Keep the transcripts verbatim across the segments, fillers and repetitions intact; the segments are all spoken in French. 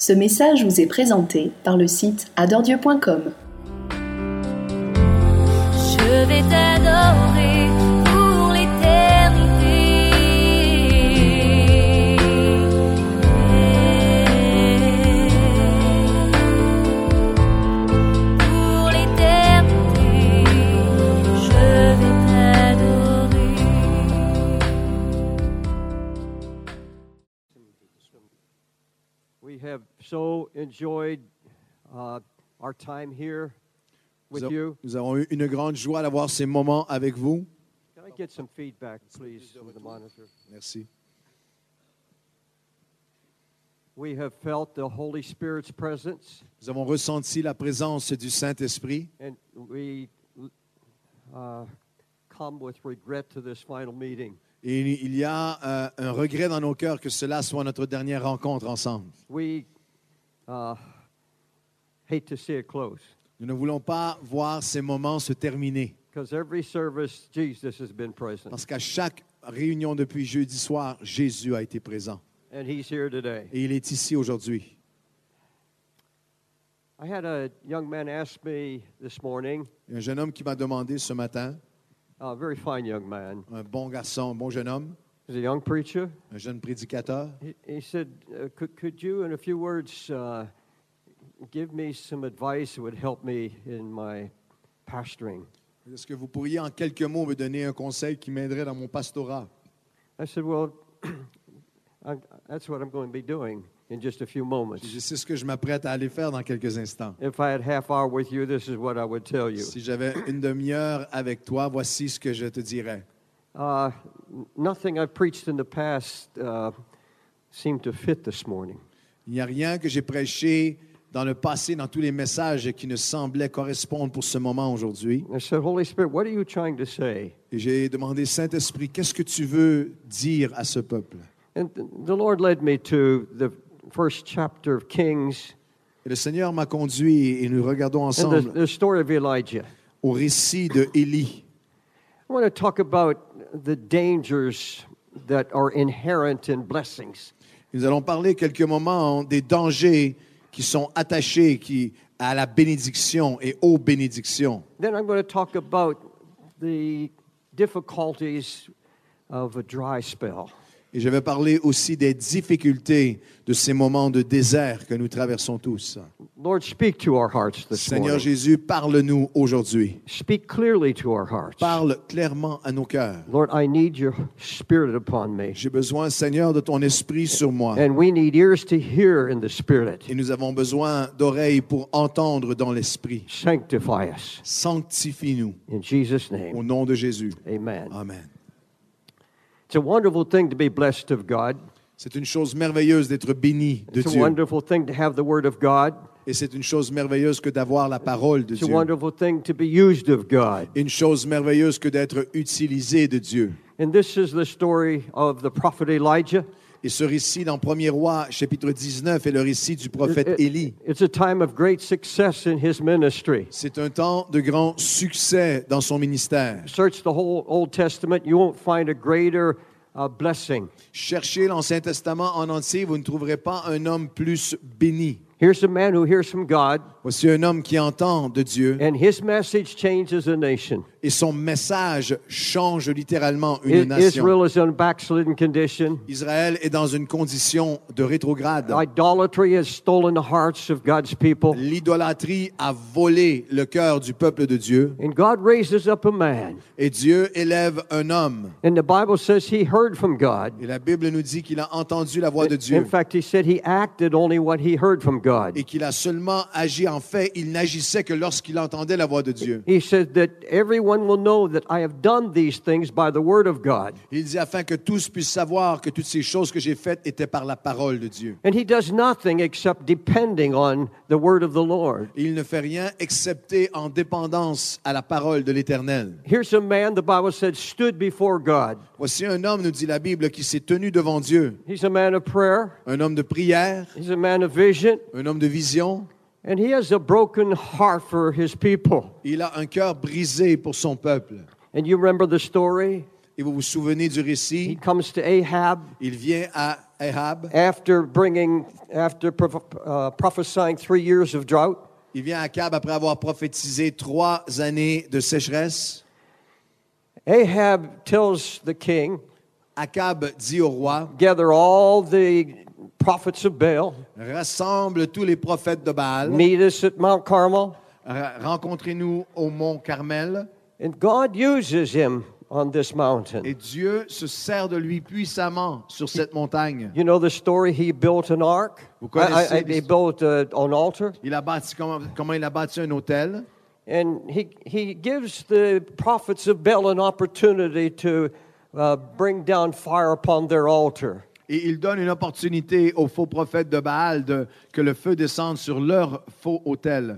Ce message vous est présenté par le site adore dieu point com. Je vais t'adorer pour l'éternité. Pour l'éternité, je vais t'adorer. We have so enjoyed uh, our time here with Nous, you. nous avons eu une grande joie d'avoir ces moments avec vous. Can I get some feedback, please, from the monitor? Merci. We have felt the Holy Spirit's presence, Nous avons ressenti la présence du Saint-Esprit and we uh, come with regret to this final meeting. et il y a euh, un regret dans nos cœurs que cela soit notre dernière rencontre ensemble. We uh, hate to see it close, Nous ne voulons pas voir ces moments se terminer because every service, Jesus has been present, parce qu'à chaque réunion depuis jeudi soir, Jésus a été présent and He's here today. et il est ici aujourd'hui. I had a young man ask me this morning, Il y a un jeune homme qui m'a demandé ce matin, a very fine young man, un bon garçon, un bon jeune homme, he's a young preacher. un jeune prédicateur. He, he said, uh, could, could you, in a few words, uh, give me some advice that would help me in my pastoring? Est-ce que vous pourriez en quelques mots me donner un conseil qui m'aiderait dans mon pastorat? I said, well, I, that's what I'm going to be doing in just a few moments. Je sais ce que je m'apprête à aller faire dans quelques instants. If I had half hour with you, this is what I would tell you. Si j'avais une demi-heure avec toi, voici ce que je te dirais. Uh, nothing I've preached in the past uh, seemed to fit this morning. Il n'y a rien que j'ai prêché dans le passé, dans tous les messages qui ne semblaient correspondre pour ce moment aujourd'hui. I said, Holy Spirit, what are you trying to say? Et j'ai demandé, Saint-Esprit, qu'est-ce que tu veux dire à ce peuple? And th- the Lord led me to the first chapter of Kings Et le Seigneur m'a conduit et nous regardons and ensemble the, the story of Elijah. au récit de Élie. I want to talk about the dangers that are inherent in blessings. Nous allons parler quelques moments des dangers qui sont attachés qui, à la bénédiction et aux bénédictions. Then I'm going to talk about the difficulties of a dry spell. Et je vais parler aussi des difficultés de ces moments de désert que nous traversons tous. Lord, speak to our hearts this Seigneur morning. Jésus, parle-nous aujourd'hui. Speak clearly to our hearts. Parle clairement à nos cœurs. Lord, I need your spirit upon me. J'ai besoin, Seigneur, de ton esprit sur moi. And we need ears to hear in the spirit. Et nous avons besoin d'oreilles pour entendre dans l'esprit. Sanctify us. Sanctifie-nous In Jesus' au name. nom de Jésus. Amen. Amen. It's a wonderful thing to be blessed of God. C'est une chose merveilleuse d'être béni de It's a Dieu. wonderful thing to have the Word of God. Et c'est une chose merveilleuse que d'avoir la parole de It's a Dieu. wonderful thing to be used of God. Une chose merveilleuse que d'être utilisé de Dieu. And this is the story of the prophet Elijah. Et ce récit dans premier roi, chapitre dix-neuf, est le récit du prophète It- Élie. It's a time of great success in his ministry. C'est un temps de grand succès dans son ministère. Search the whole Old Testament, you won't find a greater uh, blessing. Cherchez l'Ancien Testament en entier, vous ne trouverez pas un homme plus béni. Here's a man who hears from God, Voici un homme qui entend de Dieu and his message changes a nation. et son message change littéralement une I- nation. Israel is in a backslidden condition. Israël est dans une condition de rétrograde. Idolatry has stolen the hearts of God's people. L'idolâtrie a volé le cœur du peuple de Dieu And God raises up a man. et Dieu élève un homme. And the Bible says he heard from God. Et la Bible nous dit qu'il a entendu la voix de In Dieu fact, he said he acted only what he heard from God. et qu'il a seulement agi. En fait, il n'agissait que lorsqu'il entendait la voix de Dieu. He said that everyone will know that I have done these things by the word of God. Il dit afin que tous puissent savoir que toutes ces choses que j'ai faites étaient par la parole de Dieu. And he does nothing except depending on the word of the Lord. Et il ne fait rien excepté en dépendance à la parole de l'Éternel. Here's a man, the Bible said, stood before God. Voici un homme, nous dit la Bible, qui s'est tenu devant Dieu. He's a man of prayer. Un homme de prière, He's a man of vision. un homme de vision. And he has a broken heart for his people. Il a un cœur brisé pour son peuple. And you remember the story? Et vous vous souvenez du He récit? comes to Ahab. Il vient à Ahab. after bringing, after pro- uh, prophesying three years of drought. Il vient à Akab après avoir prophétisé trois années de sécheresse. Ahab tells the king, Akab dit au roi, gather all the prophets of Baal, rassemble tous les prophètes de Baal, meet us at Mount Carmel. Ra- rencontrez-nous au mont Carmel. And God uses him on this mountain. Et Dieu se sert de lui puissamment sur cette montagne. You know the story, he built an ark. Vous connaissez I- I- he l'histoire? built uh, an altar. Il a bâti comment, comment il a bâti un hôtel. And he, he gives the prophets of Baal an opportunity to uh, bring down fire upon their altar. Et il donne une opportunité aux faux prophètes de Baal de, que le feu descende sur leur faux autel.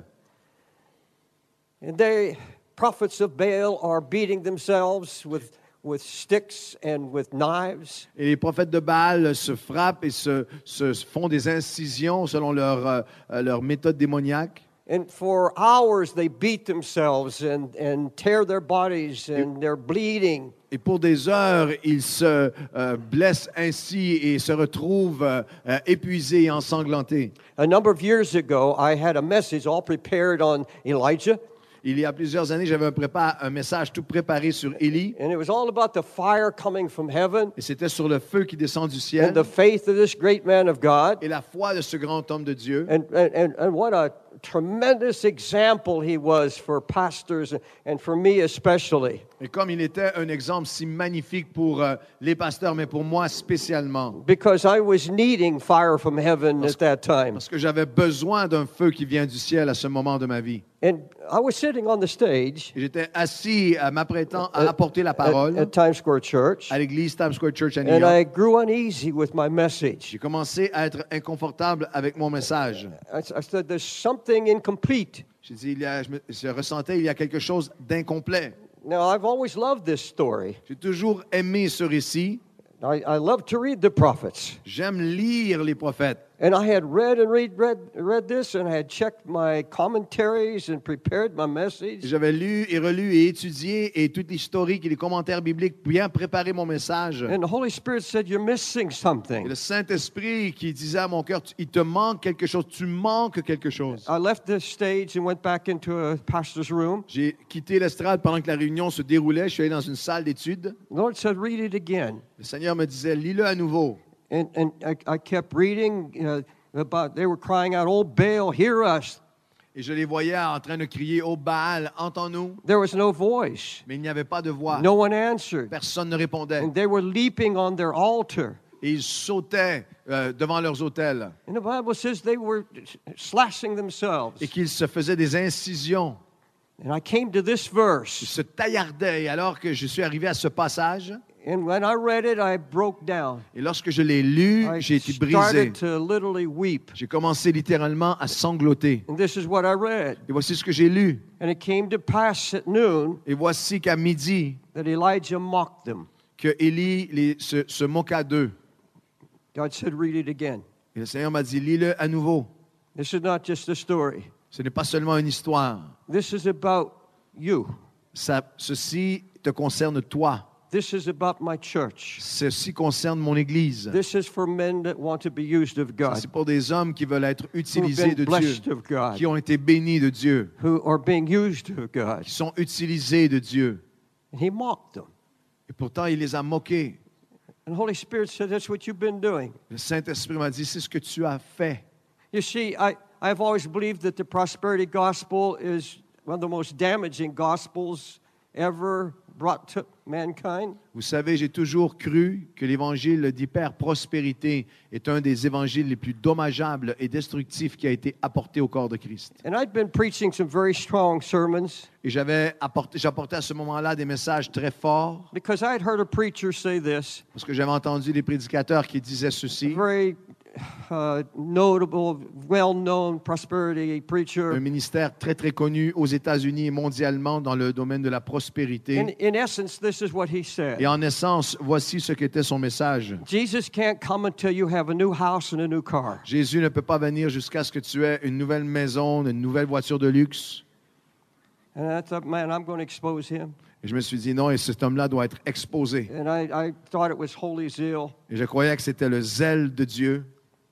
And they, prophets of Baal are beating themselves with, with sticks and with knives. Et les prophètes de Baal se frappent et se, se font des incisions selon leur, euh, leur méthode démoniaque. And for hours they beat themselves and, and tear their bodies and they're bleeding. Et pour des heures, ils se euh, blessent ainsi et se retrouvent euh, euh, épuisés et ensanglantés. A number of years ago, I had a message all prepared on Elijah. Il y a plusieurs années, j'avais un, prépa- un message tout préparé sur Élie. And it was all about the fire coming from heaven Et c'était sur le feu qui descend du and ciel the faith of this great man of God. et la foi de ce grand homme de Dieu. And, and, and what a tremendous example he was for pastors and for me especially. Et comme il était un exemple si magnifique pour euh, les pasteurs, mais pour moi spécialement, Because I was needing fire from heaven at that time. parce que j'avais besoin d'un feu qui vient du ciel à ce moment de ma vie. And I was sitting on the stage Et j'étais assis, euh, m'apprêtant à apporter la at, parole at Times Square Church, à l'église Times Square Church à New and York. I grew uneasy with my message. J'ai commencé à être inconfortable avec mon message. I, I said, there's something incomplete. J'ai dit, il y a, je, me, je ressentais, il y a quelque chose d'incomplet. Now, I've always loved this story. J'ai toujours aimé ce récit. I, I love to read the prophets. J'aime lire les prophètes. And I had read and read, read, read this, and I had checked my commentaries and prepared my message. J'avais lu et relu et étudié et tout l'historique et les commentaires bibliques, bien préparé mon message. And the Holy Spirit said, you're missing Et something. le Saint-Esprit qui disait à mon cœur, tu- il te manque quelque chose, tu manques quelque chose. I left the stage and went back into a pastor's room. J'ai quitté l'estrade pendant que la réunion se déroulait. Je suis allé dans une salle d'études. The Lord said, read it again. Le Seigneur me disait, lis-le à nouveau. And, and I, I kept reading uh, about, they were crying out, oh, Baal, hear us. Et je les voyais en train de crier, ô Baal, entends-nous. There was no voice. Mais il n'y avait pas de voix. No one answered. Personne ne répondait. And they were leaping on their altar. Et ils sautaient euh, devant leurs autels. And the Bible says they were slashing themselves. Et qu'ils se faisaient des incisions. And I came to this Ils verse. se taillardaient. Et alors que je suis arrivé à ce passage, And when I read it, I broke down. et lorsque je l'ai lu, I j'ai été brisé. started to literally weep. J'ai commencé littéralement à sangloter. And this is what I read. Et voici ce que j'ai lu. And it came to pass at noon Et voici qu'à midi, that Elijah mocked them. que Élie les- se, se moqua d'eux. God said, read it again. Et le Seigneur m'a dit, lis-le à nouveau. This is not just a story. Ce n'est pas seulement une histoire. This is about you. Ça, ceci te concerne toi. This is about my church. Ceci concerne mon Église. This is for men that want to be used of Ça, God, c'est pour des hommes qui veulent être who've utilisés de been Dieu, blessed of God, qui ont été bénis de Dieu, who are being used of God. qui sont utilisés de Dieu. And he mocked them. Et pourtant, il les a moqués. And the Holy Spirit said, that's what you've been doing. Le Saint-Esprit m'a dit, c'est ce que tu as fait. You see, I, I've always believed that the prosperity gospel is one of the most damaging gospels ever brought to mankind. Vous savez, j'ai toujours cru que l'évangile d'hyper-prospérité est un des évangiles les plus dommageables et destructifs qui a été apporté au corps de Christ. And I'd been preaching some very strong sermons Et j'avais apporté, j'apportais à ce moment-là des messages très forts because I had heard a preacher say this, parce que j'avais entendu des prédicateurs qui disaient a ceci. very uh, notable, well-known prosperity Un preacher. ministère très, très connu aux États-Unis et mondialement dans le domaine de la In, prospérité. in essence, this is what he said. Et en essence, voici ce qu'était son message. Jesus can't come until you have a new house and a new car. Jésus ne peut pas venir jusqu'à ce que tu aies une nouvelle maison, une nouvelle voiture de luxe. And I thought, man, I'm going to expose him. Et je me suis dit, non, et cet homme-là doit être exposé. And I, I thought it was holy zeal. Et je croyais que c'était le zèle de Dieu.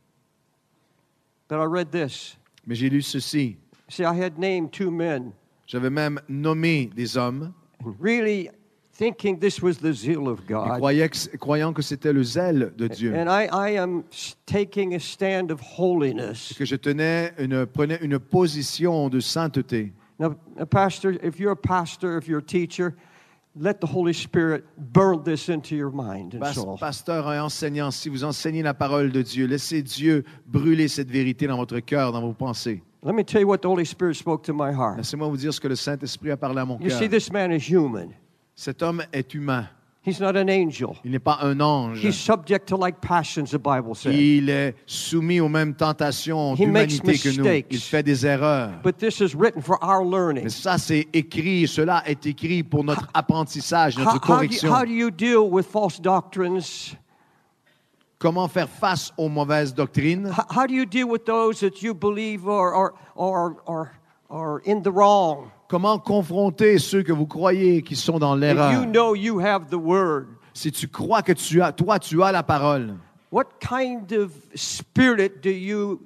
But I read this. Mais j'ai lu ceci. See, I had named two men, J'avais même nommé des hommes, and really thinking this was the zeal of et God. croyais que- croyant que c'était le zèle de Dieu. And I, I am s- taking a stand of holiness. Et que je tenais une, prenais une position de sainteté. Now, a pastor, if you're a pastor, if you're a teacher, let the Holy Spirit burn this into your mind and Pas- soul. Pasteur et enseignant, si vous enseignez la parole de Dieu, laissez Dieu brûler cette vérité dans votre cœur, dans vos pensées. Let me tell you what the Holy Spirit spoke to my heart. Laissez-moi vous dire ce que le Saint-Esprit a parlé à mon You cœur. see, this man is human. Cet homme est humain. He's not an angel. Il n'est pas un ange. He's subject to like passions, the Bible says. Il est soumis aux mêmes tentations He makes d'humanité que nous. mistakes. Il fait des erreurs. But this is written for our learning. Mais ça, c'est écrit, cela est écrit pour notre apprentissage, How, notre how, do you, correction. how do you deal with false doctrines? Comment faire face aux mauvaises doctrines? How, how do you deal with those that you believe are, are, are, are, are in the wrong? Comment confronter ceux que vous croyez qui sont dans If l'erreur? you know you have the word, Si tu crois que tu as, toi, tu as la parole, what kind of spirit do you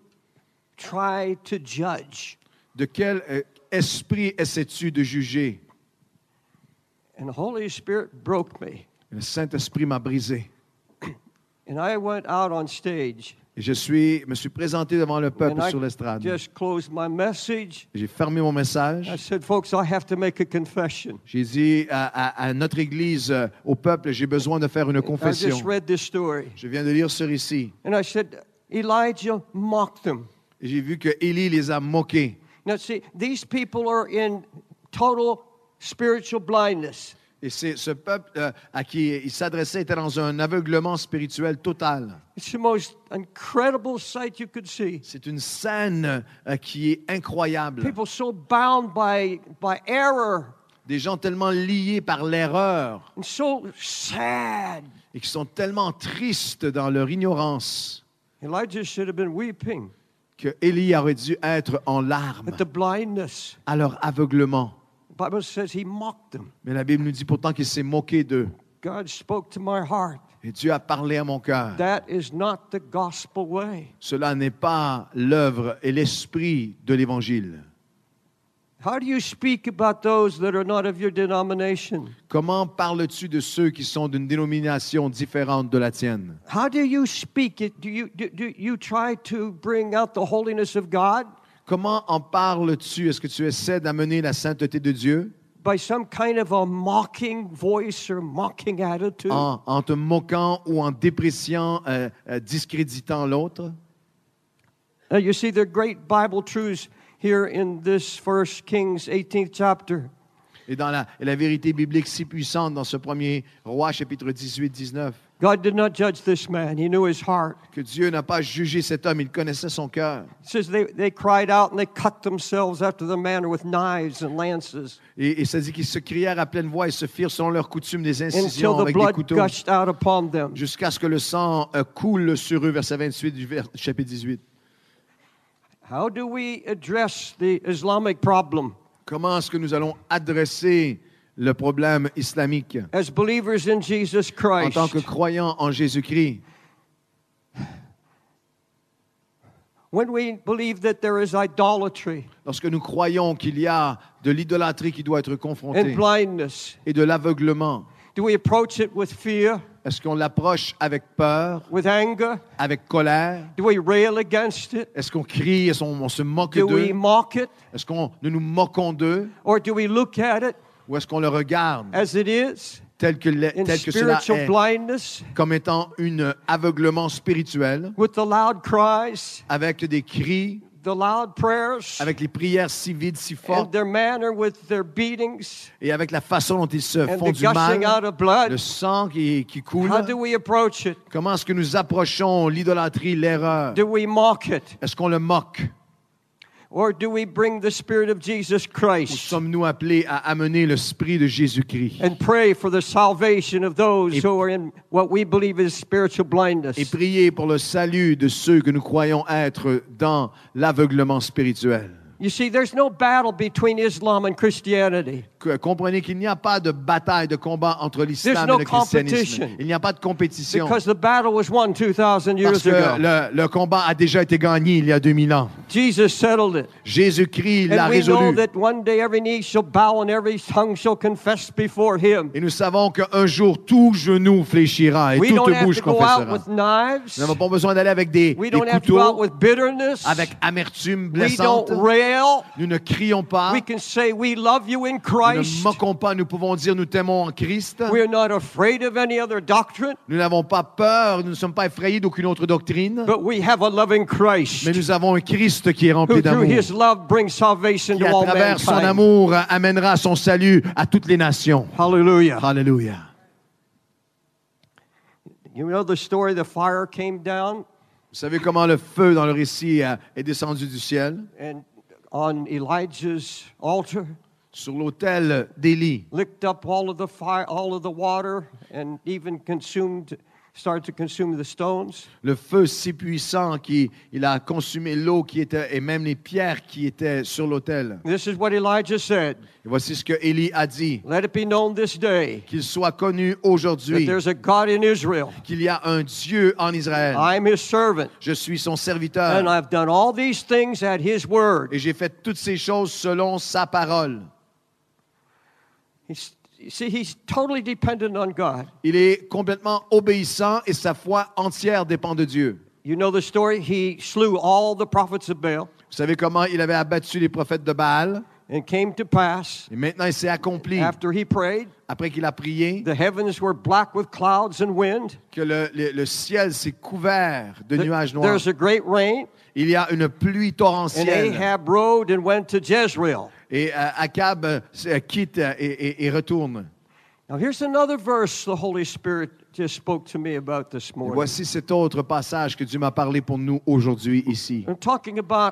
try to judge? de quel euh, esprit essaies-tu de juger? And the Holy Spirit broke me. Le Saint-Esprit m'a brisé. And I went out on stage. Et je suis, me suis présenté devant le peuple And I sur l'estrade. just closed my message. J'ai fermé mon message. I said, folks, I have to make a confession. J'ai dit à, à- à notre Église, euh, au peuple, j'ai besoin de faire une I confession. just read this story. Je viens de lire ce récit. And I said, Elijah mocked them. Et j'ai vu que Élie les a moqués. Now, see, these people are in total spiritual blindness. Et c'est ce peuple euh, à qui il s'adressait était dans un aveuglement spirituel total. It's the most incredible sight you could see. C'est une scène euh, qui est incroyable. People so bound by, by error Des gens tellement liés par l'erreur and so sad. et qui sont tellement tristes dans leur ignorance Elijah should have been weeping que Élie aurait dû être en larmes at the blindness. à leur aveuglement. The Bible says he mocked them. Mais la Bible nous dit pourtant qu'il s'est moqué d'eux. God spoke to my heart. Et Dieu a parlé à mon cœur. That is not the gospel way. Cela n'est pas l'œuvre et l'esprit de l'Évangile. How do you speak about those that are not of your denomination? Comment parles-tu de ceux qui sont d'une dénomination différente de la tienne? How do you speak it? Do you, do, do you try to bring out the holiness of God Comment en parles-tu? Est-ce que tu essaies d'amener la sainteté de Dieu by some kind of a mocking voice or mocking attitude? en, en te moquant ou en dépréciant, euh, euh, discréditant l'autre? Now, you see, there are great Bible truths here in this First Kings eighteenth chapter. Et dans la, et la vérité biblique si puissante dans ce premier roi, chapitre dix-huit dix-neuf, God did not judge this man. He knew his heart. que Dieu n'a pas jugé cet homme, il connaissait son cœur. It says they, they cried out and they cut themselves after their manner with knives and lances Et, et ça dit qu'ils se crièrent à pleine voix et se firent selon leur coutume des until incisions the avec des blood couteaux, gushed out upon them. jusqu'à ce que le sang euh, coule sur eux, verset vingt-huit du vers- chapitre dix-huit. How do we address the Islamic problem? Comment est-ce que nous allons adresser le problème islamique As believers in Jesus en Christ, tant que croyants en Jésus-Christ? when we believe that there is idolatry Lorsque nous croyons qu'il y a de l'idolâtrie qui doit être and confrontée blindness, et de l'aveuglement, do we approach it with fear, est-ce qu'on l'approche avec peur, with anger? avec colère? Do we rail against it? Est-ce qu'on crie, est-ce qu'on on se moque Do we d'eux? mock it? Est-ce qu'on nous nous moquons d'eux? Or do we look at it Ou est-ce qu'on le regarde as it is tel que, le- in tel que cela spiritual est, blindness comme étant un aveuglement spirituel, with the loud cries, avec des cris, the loud prayers, avec les prières si vides, si and fortes, their manner with their beatings et avec la façon dont ils se and font the du mal, gushing out of blood? le sang qui, qui coule? How do we approach it? Comment est-ce que nous approchons l'idolâtrie, l'erreur? Do we mock it? Est-ce qu'on le moque? Or do we bring the Spirit of Jesus Ou Christ sommes-nous appelés à amener l'esprit de Jésus-Christ and pray for the salvation of those Et- who are in what we believe is spiritual blindness? et prier pour le salut de ceux que nous croyons être dans l'aveuglement spirituel? You see, there's no battle between Islam and Christianity. Que- Comprenez qu'il n'y a pas de bataille, de combat entre l'islam There's et no le christianisme. competition. Il n'y a pas de compétition. Because the battle was won two thousand Parce years que ago. le, le combat a déjà été gagné il y a deux mille ans. Jesus settled it. Jésus-Christ l'a And we know résolu. that one day every knee shall bow and every tongue shall confess before him. Et nous savons qu'un jour, tout genou fléchira et We toute don't have bouche to go out confessera. with knives. Nous n'avons pas besoin d'aller avec des, We des don't have to go out couteaux, with bitterness. avec amertume We don't blessante. rail. Nous ne crions pas. We can say we love you in Nous Christ. ne moquons pas. Nous pouvons dire nous t'aimons en Christ. We're not afraid of any other doctrine, Nous n'avons pas peur. Nous ne sommes pas effrayés d'aucune autre doctrine. but we have a loving Christ Mais nous avons un Christ qui est who rempli through d'amour. his love brings salvation Qui, to à all travers son mankind. amour, amènera son salut à toutes les nations. Hallelujah. Alléluia. You know the story, the fire came down Vous savez comment le feu dans le récit euh, est descendu du ciel and on Elijah's altar, sur l'autel d'Élie. licked up all of the fire, all of the water, and even consumed, started to consume the stones. Le feu si puissant qu'il il a consumé l'eau qui était et même les pierres qui étaient sur l'autel. This is what Elijah said. Et voici ce que Élie a dit. Let it be known this day Qu'il soit connu that aujourd'hui there's a God in Israel. qu'il y a un Dieu en Israël. I'm his servant, Je suis son and serviteur I've done all these things at his word. et j'ai fait toutes ces choses selon sa parole. He's, you see, he's totally dependent on God. Il est complètement obéissant et sa foi entière dépend de Dieu. You know the story? He slew all the prophets of Baal, Vous savez comment il avait abattu les prophètes de Baal? and came to pass, Et maintenant, il s'est accompli, after he prayed, après qu'il a prié, the heavens were black with clouds and wind. que le, le- le ciel s'est couvert de nuages noirs. There's a great rain, Il y a une pluie and torrentielle. Ahab rode and went to Jezreel. Et euh, Akab euh, s- quitte euh, et, et- et retourne. Now, here's another verse the Holy Spirit just spoke to me about this Et morning. voici cet autre passage que Dieu m'a parlé pour nous aujourd'hui ici, I'm talking about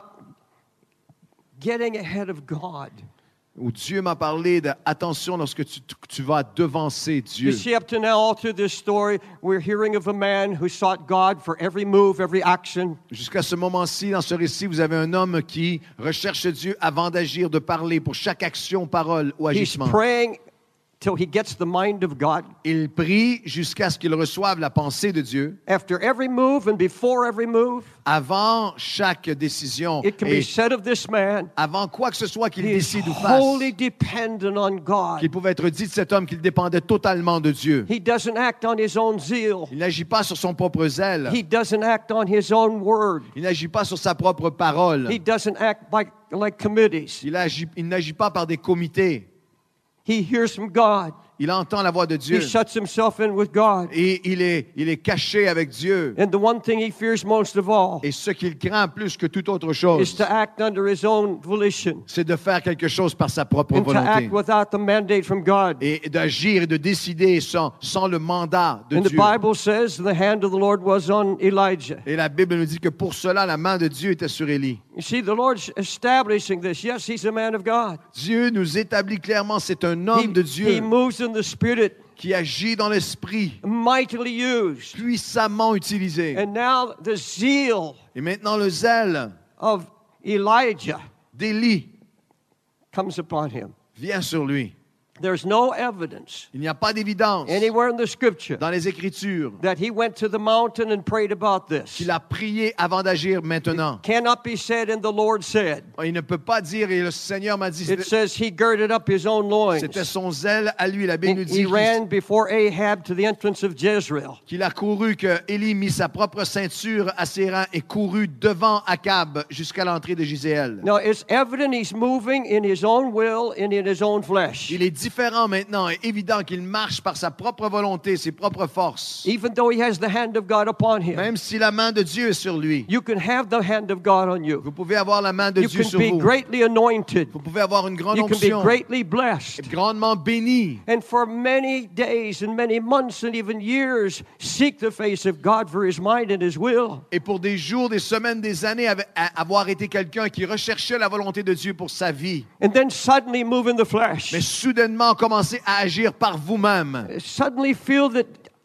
getting ahead of God. où Dieu m'a parlé de attention lorsque tu, tu vas devancer Dieu. You see, up to now, all through this story, we're hearing of a man who sought God for every move, every action. Jusqu'à ce moment-ci, dans ce récit, vous avez un homme qui recherche Dieu avant d'agir, de parler pour chaque action, parole ou He's agissement. praying till he gets the mind of God. Il prie jusqu'à ce qu'il reçoive la pensée de Dieu. After every move and before every move, Avant chaque décision it can et be said of this man, avant quoi que ce soit qu'il he is décide ou fasse, wholly dependent on God. qu'il pouvait être dit de cet homme qu'il dépendait totalement de Dieu. He doesn't act on his own zeal. Il n'agit pas sur son propre zèle. He doesn't act on his own word. Il n'agit pas sur sa propre parole. He doesn't act like, like committees. Il, agit- il n'agit pas par des comités. He hears from God. Il entend la voix de Dieu. He shuts himself in with God. Et il est, il est caché avec Dieu. And the one thing he fears most of all Et ce qu'il craint plus que toute autre is chose, to act under his own volition c'est de faire quelque chose par sa propre and to volonté. act without the mandate from God. Et d'agir et de décider sans, sans le mandat de And the Dieu. Bible says the hand of the Lord was on Elijah. Et la Bible nous dit que pour cela, la main de Dieu était sur Élie. You see, the Lord's establishing this. Yes, he's a man of God. Dieu nous établit clairement, c'est un He, homme de he Dieu moves in the Spirit, qui agit dans l'esprit, mightily used. puissamment utilisé. And now the zeal Et maintenant, le zèle of Elijah d'Élie comes upon him. vient sur lui. There's no evidence Il n'y a pas d'évidence anywhere in the Scripture dans les Écritures that he went to the mountain and prayed about this. qu'il a prié avant d'agir maintenant. Cannot be said, and the Lord said. Il ne peut pas dire, et le Seigneur m'a dit, It says he girded up his own loins. c'était son zèle à lui. La Bible nous And dit he qu'il- ran before Ahab to the entrance of Jezreel. qu'il a couru, que Élie mit sa propre ceinture à ses reins et courut devant Akab jusqu'à l'entrée de Gisèle. Now, it's evident he's moving in his own will and in his own flesh. Il est différent maintenant et évident qu'il marche par sa propre volonté, ses propres forces. Even though he has the hand of God upon him. Même si la main de Dieu est sur lui. You can have the hand of God on you. Vous pouvez avoir la main de You Dieu can sur be vous. greatly anointed. Vous pouvez avoir une grande You can be onction, greatly blessed. être grandement béni. And for many days and many months and even years, seek the face of God for his mind and his will. Et pour des jours, des semaines, des années, ava- à- avoir été quelqu'un qui recherchait la volonté de Dieu pour sa vie. And then suddenly move in the flesh. Mais soudainement, commencer à agir par vous-même. Suddenly feel that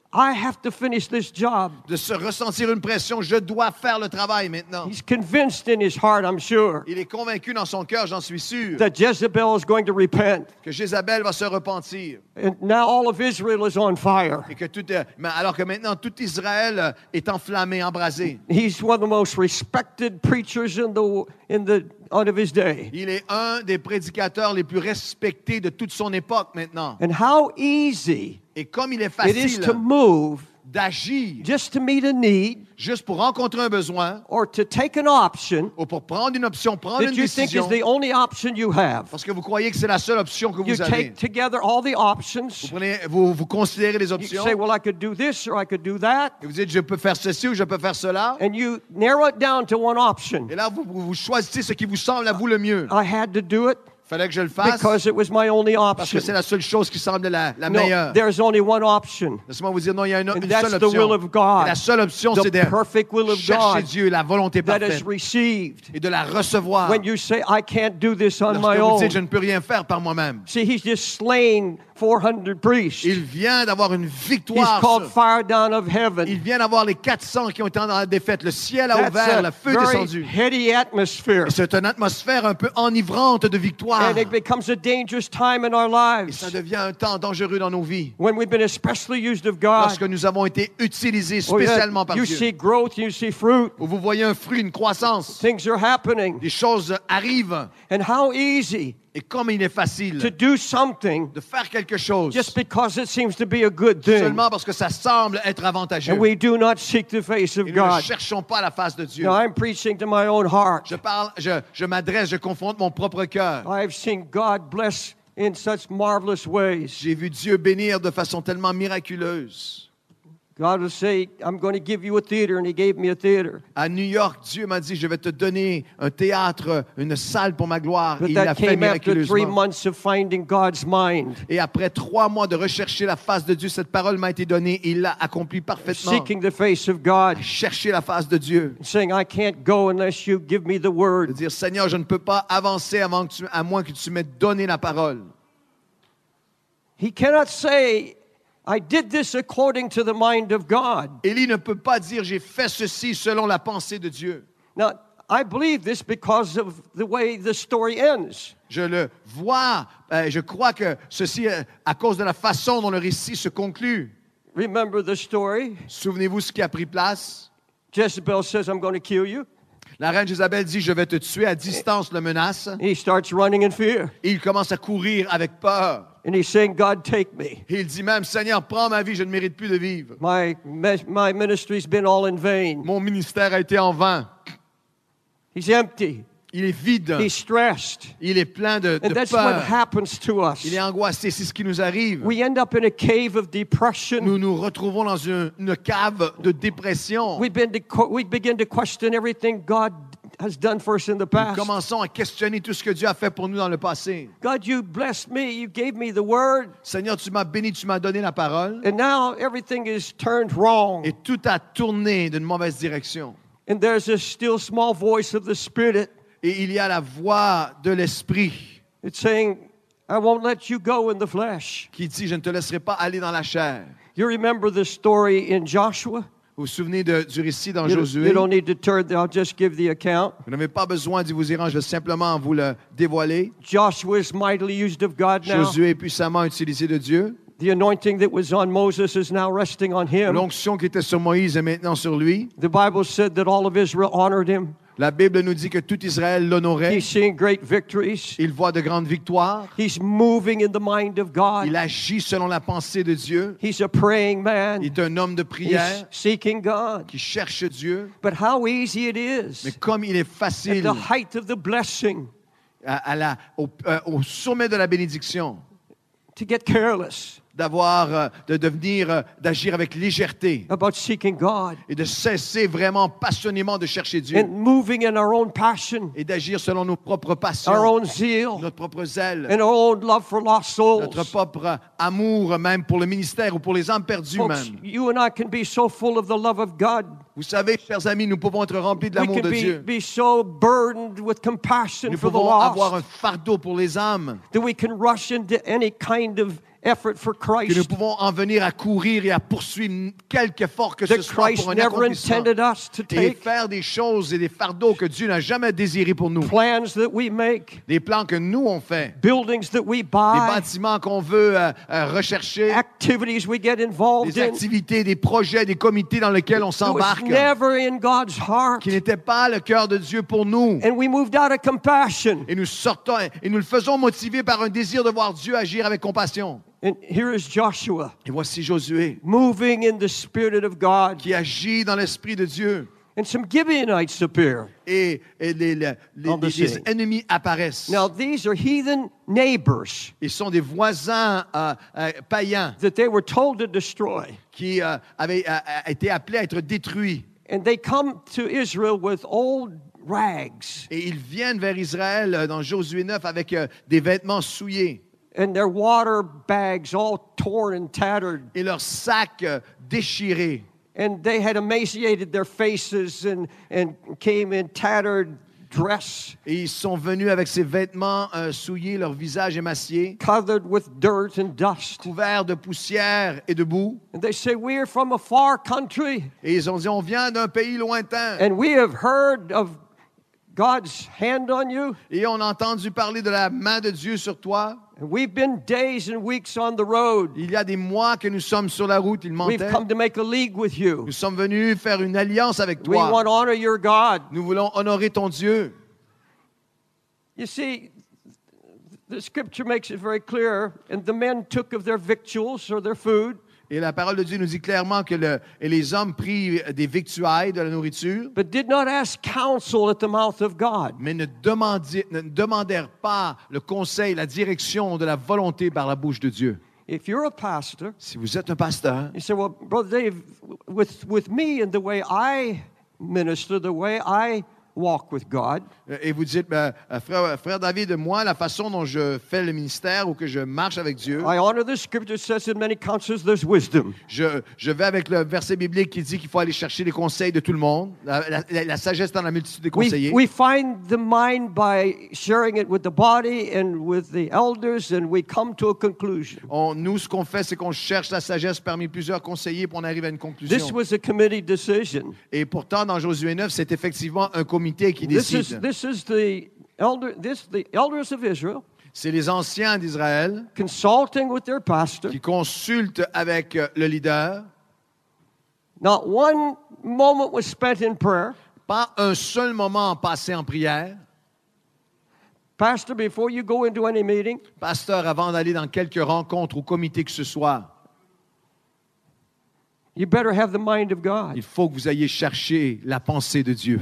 I have to finish this job. de se ressentir une pression. Je dois faire le travail maintenant. He's convinced in his heart, I'm sure, Il est convaincu dans son cœur, j'en suis sûr, that Jezebel is going to repent. que Jézabel va se repentir. And now all of Israel is on fire. Et que tout est- mais alors que maintenant, tout Israël euh, est enflammé, embrasé. He's one of the most respected preachers in the in the out of his day. Il est un des prédicateurs les plus respectés de toute son époque maintenant. And how easy Et comme il est it is facile to move d'agir just to meet a need juste pour rencontrer un besoin or to take an option ou pour prendre une option, prendre that une you think décision, is the only option you have. parce que vous croyez que c'est la seule option que You vous avez. take together all the Vous, options. prenez, vous, vous considérez les You options say, well, I could do this or I could do that. et vous dites, je peux faire ceci ou je peux faire cela. And you narrow it down to one option. Et là, vous, vous, vous choisissez ce qui vous semble à vous le mieux. I had to do it Il fallait que je le fasse because it was my only parce que option. c'est la seule chose qui semble la, la No, meilleure. there's only one option. Laissez-moi vous dire, non, il y a une, And une that's seule the will option. of God. Et la seule option, The c'est de perfect will of chercher God Dieu, la volonté that is parfaite, received et de la recevoir. when you say, I can't do this on Lorsque my vous own. dites, je ne peux rien faire par moi-même. See, he's just slain four hundred priests. Il vient d'avoir une He's victoire. called sur- fire down of Il heaven. vient d'avoir les quatre cents qui ont été dans la défaite. Le ciel a ouvert, That's le a feu est very descendu. heady atmosphere. Et c'est une atmosphère un peu enivrante de victoire. And it becomes a dangerous time in our Et ça lives devient un temps dangereux dans nos vies. when we've been especially used of God. Lorsque nous avons été utilisés Oh, yeah, spécialement par you Dieu. see growth, you see fruit. Où vous voyez un fruit, une croissance. Things are happening. Des choses arrivent. And how easy Et comme il est to facile do something de faire quelque chose just because it seems to be a good thing. seulement parce que ça semble être avantageux. And we do not seek the face of Et nous ne God. cherchons pas la face de Dieu. Now, I'm preaching to my own heart. Je parle, je, je m'adresse, je confronte mon propre cœur. I've seen God bless in such marvelous ways. J'ai vu Dieu bénir de façon tellement miraculeuse. God will say, I'm going to give you a theater, and He gave me a theater. À New York, Dieu m'a dit, je vais te donner un théâtre, une salle pour ma gloire. Et But il l'a that fait came after three miraculeusement. months of finding God's mind, Et après trois mois de rechercher la face de Dieu, cette parole m'a été donnée et il l'a accomplie parfaitement. seeking the face of God, Chercher la face de Dieu. saying, I can't go unless you give me the De word. dire, Seigneur, je ne peux pas avancer avant que tu, à moins que tu m'aies donné la parole. He cannot say, I did this according to the mind of God. Élie ne peut pas dire, j'ai fait ceci selon la pensée de Dieu. Now, I believe this because of the way the story ends. Je le vois, euh, je crois que ceci, euh, à cause de la façon dont le récit se conclut. Remember the story? Souvenez-vous ce qui a pris place. Jezebel says, I'm going to kill you. La reine Jézabel dit, je vais te tuer, à distance le menace. He starts running in fear. Et il commence à courir avec peur. And he's saying, God, take me. Et il dit même, Seigneur, prends ma vie, je ne mérite plus de vivre. My, my ministry's been all in vain. Mon ministère a été en vain. He's empty. Il est vide. He's stressed. Il est plein de, And de that's what peur. happens to us. Il est angoissé, c'est ce qui nous arrive. We end up in a cave of depression. Nous nous retrouvons dans une, une cave de dépression. We begin, to, we begin to question everything God has done for us in the Nous past. commençons à questionner tout ce que Dieu a fait pour nous dans le passé. God, you blessed me. You gave me the word. Seigneur, tu m'as béni, tu m'as donné la parole. And now everything is turned wrong. Et tout a tourné d'une mauvaise direction. And there's a still small voice of the Spirit. Et il y a la voix de l'Esprit It's saying, I won't let you go in the flesh. qui dit, je ne te laisserai pas aller dans la chair. You remember the story in Joshua? Vous vous souvenez de- du récit dans You, Josué? you don't need to turn there. I'll just give the account. Vous n'avez pas besoin d'y vous y rendre, je vais simplement vous le dévoiler. Joshua is mightily used of God now. Josué est puissamment utilisé de Dieu. The anointing that was on Moses is now resting on him. L'onction qui était sur Moïse est maintenant sur lui. The Bible said that all of Israel honored him. La Bible nous dit que tout Israël l'honorait. He's seeing great victories. Il voit de grandes victoires. He's moving in the mind of God. Il agit selon la pensée de Dieu. He's a praying Il man. est un homme de He's prière seeking God. qui cherche Dieu. But how easy it is Mais comme il est at facile the height of the blessing à, à la, au, euh, au sommet de la bénédiction to get careless d'avoir, euh, de devenir, euh, d'agir avec légèreté about seeking God et de cesser vraiment passionnément de chercher Dieu and moving in our own passion, et d'agir selon nos propres our passions, own zeal, notre propre zèle, and our own love for lost souls. notre propre amour même pour le ministère ou pour les âmes perdues Folks, même. you and I can be so full of the love of God. Vous savez, chers amis, nous pouvons être remplis de We l'amour can de be, Dieu. be so burdened with compassion Nous for the pouvons avoir un lost fardeau pour les âmes that we can rush into any kind of effort for que nous Christ pouvons en venir à courir et à poursuivre quelque effort que ce that soit Christ pour un never accomplissement. intended us to Et take, faire des choses et des fardeaux que Dieu n'a jamais désirés pour nous. plans that we make, Des plans que nous on fait. buildings that we Des buy, bâtiments qu'on veut euh, euh, rechercher. activities we get involved Des in. activités, des projets, des comités dans lesquels on It was s'embarque. never in God's heart. Qui n'était pas le cœur de Dieu pour nous. And we moved out of compassion. Et nous sortons et nous le faisons motiver par un désir de voir Dieu agir avec compassion. And here is Joshua Et voici Josué moving in the Spirit of God. qui agit dans l'esprit de Dieu. And some Gibeonites appear. Et, et les, les- les- On the les- les scene. ennemis apparaissent. Now, these are heathen neighbors Ils sont des voisins euh, euh, païens that they were told to destroy. qui euh, avaient euh, euh, été appelés à être détruits. And they come to Israel with old rags, Et ils viennent vers Israël euh, dans Josué neuf avec euh, des vêtements souillés and their water bags all torn and tattered. et leurs sacs euh, déchirés. And they had emaciated their faces and, and came in tattered dress, Et ils sont venus avec ces vêtements euh, souillés, leur visage émacié, covered with dirt and dust. couverts de poussière et de boue. And they say, "We are from a far country, Et ils ont dit, on vient d'un pays lointain. and we have heard of God's hand on you. Et on a entendu parler de la main de Dieu sur toi. And we've been days and weeks on the road. Il y a des mois que nous sommes sur la route, il We've mentait. come to make a league with you. Nous sommes venus faire une alliance avec We toi. want to honor your God." Nous voulons honorer ton Dieu. You see, the scripture makes it very clear, and the men took of their victuals or their food, Et la parole de Dieu nous dit clairement que le- et les hommes prirent des victuailles, de la nourriture, but did not ask counsel at the mouth of God. mais ne, demandiez- ne demandèrent pas le conseil, la direction de la volonté par la bouche de Dieu. If you're a pastor, Si vous êtes un pasteur, you say, "Well, Brother Dave, with, with me and the way I minister, the way I walk with God, euh, et vous dites, ben, euh, frère, frère David, moi, la façon dont je fais le ministère ou que je marche avec Dieu, I honor the scripture that says in many counsels there's wisdom. je, je vais avec le verset biblique qui dit qu'il faut aller chercher les conseils de tout le monde, la, la- la sagesse dans la multitude des We, conseillers. we find the mind by sharing it with the body and with the elders, and we come to a conclusion. On- nous, ce qu'on fait, c'est qu'on cherche la sagesse parmi plusieurs conseillers pour on arrive à une This conclusion. was a committee decision. Et pourtant, dans Josué neuf, c'est effectivement un comité qui This is, décide. this is the elder, this the elders of Israel C'est les anciens d'Israël consulting with their pastor. qui consultent avec euh, le leader. Not one moment was spent in prayer. Pas un seul moment passé en prière. Pastor, before you go into any meeting, Pasteur, avant d'aller dans quelque rencontre ou comité que ce soit, you better have the mind of God. il faut que vous ayez cherché la pensée de Dieu.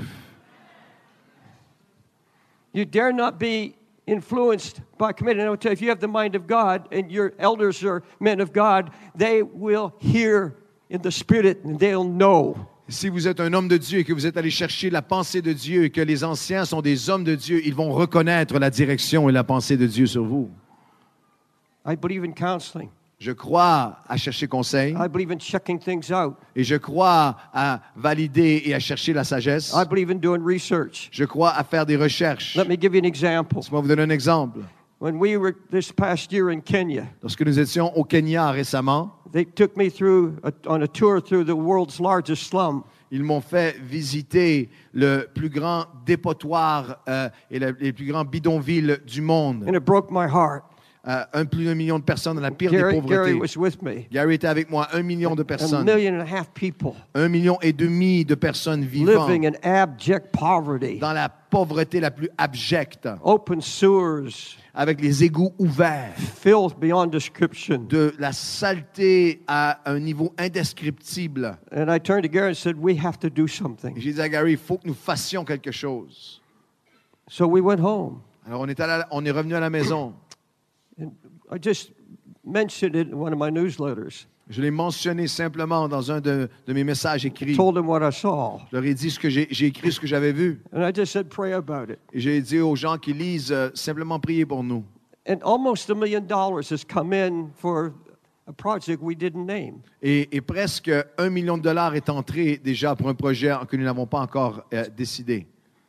You dare not be influenced by committee. And I will tell you, if you have the mind of God and your elders are men of God, they will hear in the Spirit and they'll know. Si vous êtes un homme de Dieu et que vous êtes allé chercher la pensée de Dieu et que les anciens sont des hommes de Dieu, ils vont reconnaître la direction et la pensée de Dieu sur vous. I believe in counseling. Je crois à chercher conseil I believe in checking things out. et je crois à valider et à chercher la sagesse. I believe in doing research. Je crois à faire des recherches. Let me give you an example. Laisse-moi vous donner un exemple. When we were this past year in Kenya, Lorsque nous étions au Kenya récemment, they took me through a, on a tour through the world's largest slum. ils m'ont fait visiter le plus grand dépotoir euh, et le- les plus grands bidonvilles du monde. And it broke my heart. Euh, un plus d'un million de personnes dans la pire des Gary, pauvretés. Gary was with me. Gary était avec moi, un million de A personnes. million and a half people Un million et demi de personnes vivant living in abject poverty. dans la pauvreté la plus abjecte, Open sewers, avec les égouts ouverts, filth beyond description. de la saleté à un niveau indescriptible. And I turned to Gary and said, "We have to do something." Et j'ai dit à Gary, il faut que nous fassions quelque chose. So we went home. Alors on est, allé- on est revenu à la maison. And I just mentioned it in one of my newsletters. Je l'ai mentionné simplement dans un de, de mes messages écrits. Told him what I saw. Je leur ai dit ce que j'ai j'ai écrit, ce que j'avais vu. And I just said, "Pray about it." Et j'ai dit aux gens qui lisent, euh, simplement prier pour nous. And almost a million dollars has come in for a project we didn't name. Et, et presque un million de dollars est entré déjà pour un projet que nous n'avons pas encore euh, décidé.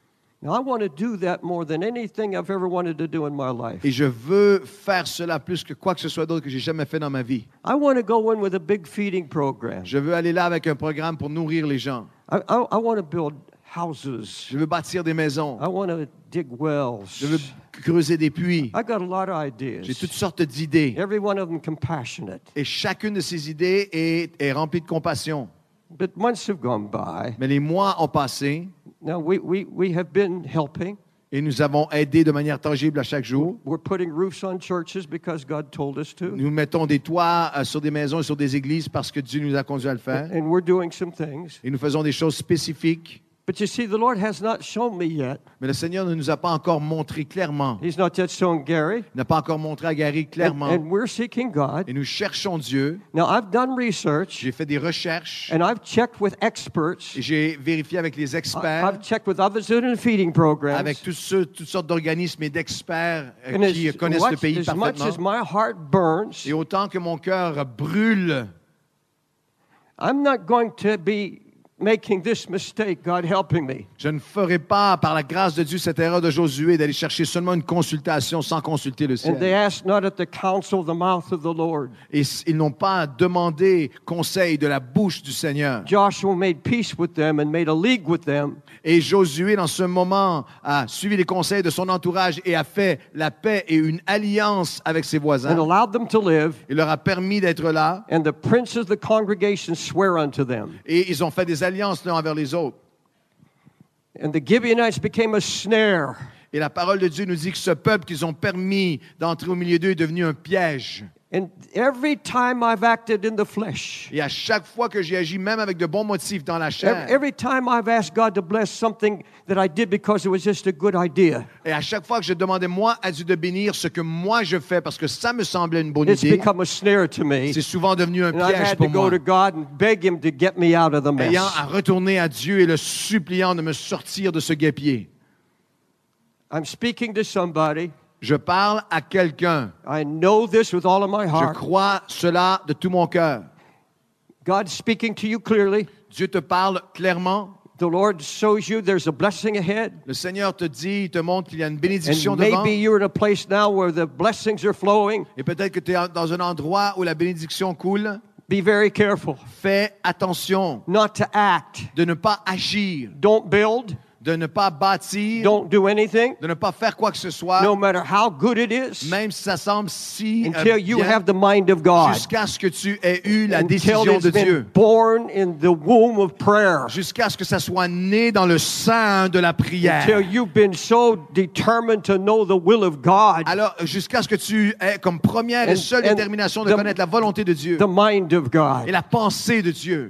Now, I want to do that more than anything I've ever wanted to do in my life. Et je veux faire cela plus que quoi que ce soit d'autre que j'ai jamais fait dans ma vie. I want to go in with a big feeding program. Je veux aller là avec un programme pour nourrir les gens. I, I, I want to build houses. Je veux bâtir des maisons. I want to dig wells. Je veux creuser des puits. I got a lot of ideas. J'ai toutes sortes d'idées. Every one of them compassionate. Et chacune de ces idées est, est remplie de compassion. But months have gone by. Mais les mois ont passé Now, we, we, we have been helping. et nous avons aidé de manière tangible à chaque jour. We're putting roofs on churches because God told us to. Nous mettons des toits euh, sur des maisons et sur des églises parce que Dieu nous a conduits à le faire. And we're doing some things. Et nous faisons des choses spécifiques. But you see, the Lord has not shown me yet. Mais le Seigneur ne nous a pas encore montré clairement. He's not yet shown Gary. Il n'a pas encore montré à Gary And, clairement. and we're seeking God. Et nous cherchons Dieu. Now, I've done research, J'ai fait des recherches. and I've checked with experts. Et j'ai vérifié avec les I- experts, I've checked with others in feeding programs. avec tous ceux, toutes sortes d'organismes et d'experts euh, And qui as, connaissent le much, pays as much as parfaitement. my heart burns, Et autant que mon cœur brûle, I'm not going to be making this mistake, God helping me. je ne ferai pas, par la grâce de Dieu, cette erreur de Josué d'aller chercher seulement une consultation sans consulter le And they ciel. ask not at the counsel of the mouth of the Lord. Et s- ils n'ont pas demandé conseil de la bouche du Seigneur. Joshua made peace with them and made a league with them. Et Josué, dans ce moment, a suivi les conseils de son entourage et a fait la paix et une alliance avec ses And voisins. allowed them to live, Il leur a permis d'être là and the princes of the congregation swear unto them. et ils ont fait des alliances l'un envers les autres. And the Gibeonites became a snare. Et la parole de Dieu nous dit que ce peuple qu'ils ont permis d'entrer au milieu d'eux est devenu un piège. And every time I've acted in the flesh, Et à chaque fois que j'ai agi, même avec de bons motifs dans la every, chair, every time I've asked God to bless something that I did because it was just a good idea, et à chaque fois que je demandais moi à Dieu de bénir ce que moi je fais parce que ça me semblait une bonne it's idée, become a snare to me. c'est souvent devenu un And I've piège had to pour go moi. to God and beg Him to get me out of the mess. Ayant à retourner à Dieu et le suppliant de me sortir de ce guêpier. I'm speaking to somebody. Je parle à quelqu'un. I know this with all of my Je heart. crois cela de tout mon cœur. God's speaking to you clearly. Dieu te parle clairement. The Lord shows you there's a blessing ahead. Le Seigneur te dit, il te montre qu'il y a une bénédiction And devant. maybe you're in a place now where the blessings are flowing. Et peut-être que tu es dans un endroit où la bénédiction coule. Be very careful Fais attention not to act. de ne pas agir, Don't build. de ne pas bâtir, Don't do anything, de ne pas faire quoi que ce soit, no matter how good it is, même si ça semble si euh, until you bien, have the mind of God. jusqu'à ce que tu aies eu la Until décision it's de been Dieu, born in the womb of prayer. jusqu'à ce que ça soit né dans le sein de la prière. Until you've been so determined to know the will of God, Alors, jusqu'à ce que tu aies comme première et And- seule and détermination de the- connaître la volonté de Dieu the mind of et God. la pensée de Dieu.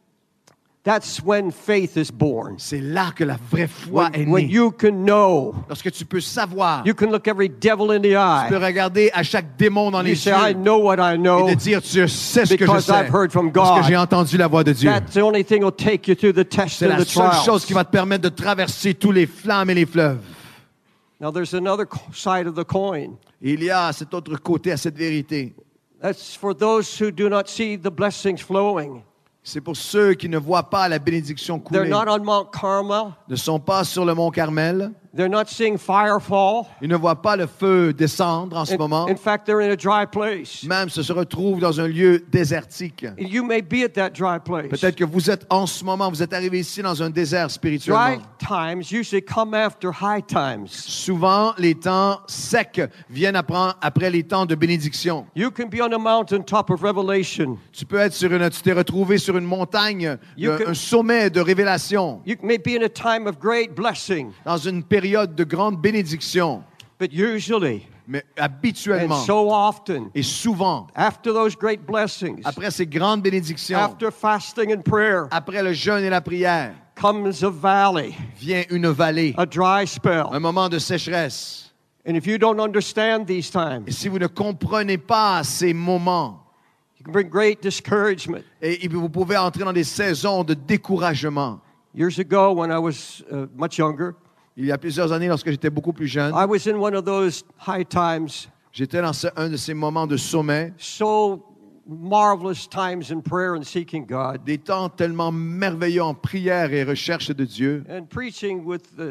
That's when faith is born. C'est là que la vraie foi est When, when née. you can know, Lorsque tu peux savoir, you can look every devil in the tu peux eye. regarder à chaque démon dans You les say, yeux I know what I know. et de dire, tu sais ce que je Because sais, I've heard from parce God. que j'ai entendu la voix de Dieu. That's the only thing will take you through the tests C'est and la the seule chose trials. qui va te permettre de traverser tous les flammes et les fleuves. Now there's another co- side of the coin. Et il y a cet autre côté à cette vérité. That's for those who do not see the blessings flowing. C'est pour ceux qui ne voient pas la bénédiction They're couler, not on Mount Carmel. ne sont pas sur le mont Carmel, They're not seeing fire fall. ils ne voient pas le feu descendre en ce In, moment, in fact, they're in a dry place. même se se retrouvent dans un lieu désertique. You may be at that dry place. Peut-être que vous êtes en ce moment, vous êtes arrivé ici dans un désert Dry spirituellement. times usually come after high times. Souvent, les temps secs viennent après, après les temps de bénédiction. You can be on a mountain top of revelation. Tu peux être sur une, tu t'es retrouvé sur une montagne, You un, can- un sommet de révélation, You may be in a time of great blessing. dans une période de grande bénédiction. But usually, Mais and habituellement so often, et souvent, after those great blessings, après ces grandes bénédictions, after fasting and prayer, après le jeûne et la prière, comes a valley, vient une vallée, a dry spell. un moment de sécheresse. And if you don't understand these Et times, si vous ne comprenez pas ces moments, you can bring great discouragement. et, et vous pouvez entrer dans des saisons de découragement. Years ago, when I was uh, much younger, Il y a plusieurs années, lorsque j'étais beaucoup plus jeune, I was in one of those high times, j'étais dans ce- un de ces moments de sommet, so marvelous times in prayer and seeking God, des temps tellement merveilleux en prière et recherche de Dieu, and preaching with the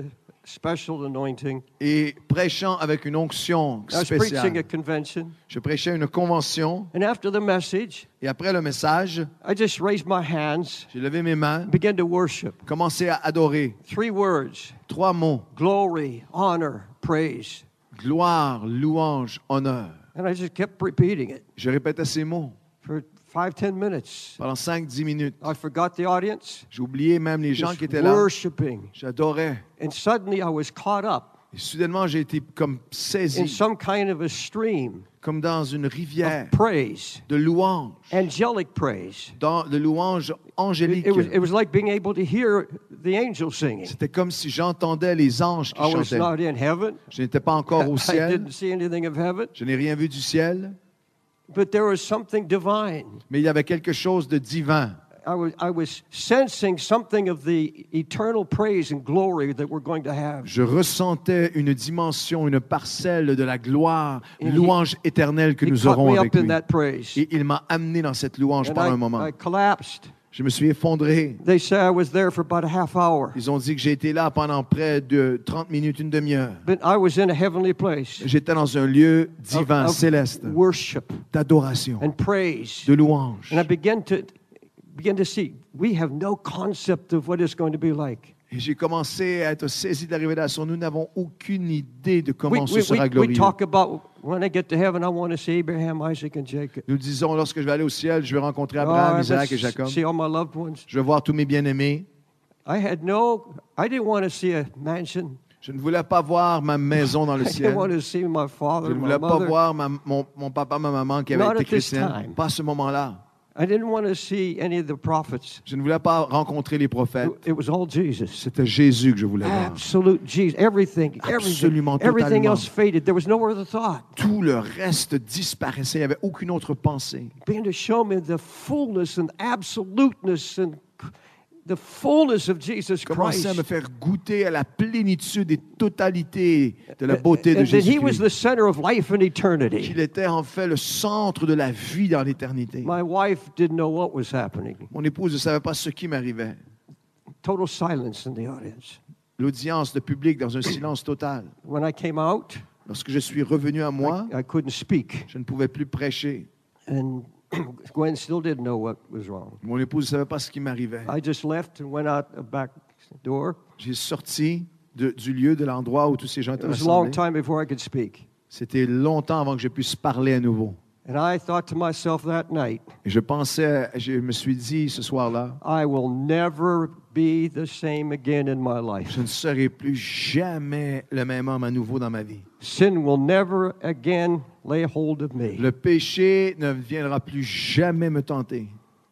special anointing. et prêchant avec une onction I was preaching spéciale. a convention. Je prêchais une convention And after the message, et après le message, I just raised my hands, j'ai levé mes mains, began to worship. commencé à adorer. Three words: Trois mots, glory, honor, praise. gloire, louange, honneur. And I just kept repeating it Je répétais ces mots for five, ten minutes. pendant cinq, dix minutes. I forgot the audience. J'ai oublié même les gens Just qui étaient là. worshiping. J'adorais. And suddenly I was caught up Et soudainement, j'ai été comme in saisi, some kind of a stream comme dans une rivière of praise, de louange, angelic praise. dans, de louange It, angélique. it was, it was like being able to hear the angels singing. C'était comme si j'entendais les anges qui I was chantaient. not in heaven. Je n'étais pas encore au I ciel. didn't see anything of heaven. Je n'ai rien vu du ciel. But there was something divine. Mais il y avait quelque chose de divin. I was, I was sensing something of the eternal praise and glory that we're going to have. Je ressentais une dimension, une parcelle de la gloire, And he- louange éternelle que He nous caught aurons me avec up in lui. that praise. Et il m'a amené dans cette louange And pendant un I, moment. I collapsed. Je me suis effondré. They say I was there for about a half hour. Ils ont dit que j'ai été là pendant près de trente minutes, une demi-heure. But I was in a heavenly place J'étais dans un lieu divin, of- of céleste, worship d'adoration, and praise. de louange. And I began to begin to see we have no concept of what it's going to be like. Et j'ai commencé à être saisi de la révélation. Nous n'avons aucune idée de We, comment we, ce sera we, we glorieux. talk about when I get to heaven, I want to see Abraham, Isaac, and Jacob. Nous disons, lorsque je vais aller au ciel, je vais rencontrer Oh, Abraham, I Isaac et let's Jacob. see all my loved ones. Je vais voir tous mes bien-aimés. I had no, I didn't want to see a mansion. Je ne voulais pas voir ma maison dans le I ciel. didn't want to see my Je father, ne my voulais pas mother. voir ma- mon, mon papa, ma maman qui avaient Not été at this chrétiens. time. Pas à ce moment-là. I didn't want to see any of the prophets. Je ne voulais pas rencontrer les prophètes. It was all Jesus. C'était Jésus que je voulais voir. Absolute Jesus. Everything, everything, Absolument, everything totalement. else faded. There was no other thought. Tout le reste disparaissait. Il n'y avait aucune autre pensée. Began to show me the fullness and absoluteness and the fullness of Jesus Christ. Commençait à me faire goûter à la plénitude et totalité de la beauté de And that He was Jésus. the center of life and eternity. Qu'il était en fait le centre de la vie dans l'éternité. My wife didn't know what was happening. Mon épouse ne savait pas ce qui m'arrivait. Total silence in the audience. L'audience, le public dans un silence total. When I came out, Lorsque je suis revenu à moi, I couldn't speak. je ne pouvais plus prêcher. And Gwen still didn't know what was wrong. Mon épouse ne savait pas ce qui m'arrivait. I just left and went out the back door. J'ai sorti de- du lieu, de l'endroit où tous ces gens It étaient was a long rassemblés. time before I could speak. C'était longtemps avant que je puisse parler à nouveau. And I thought to myself that night, Et je pensais, je me suis dit ce soir-là, I will never be the same again in my life. je ne serai plus jamais le même homme à nouveau dans ma vie. Sin will never again lay hold of me. Le péché ne viendra plus jamais me tenter.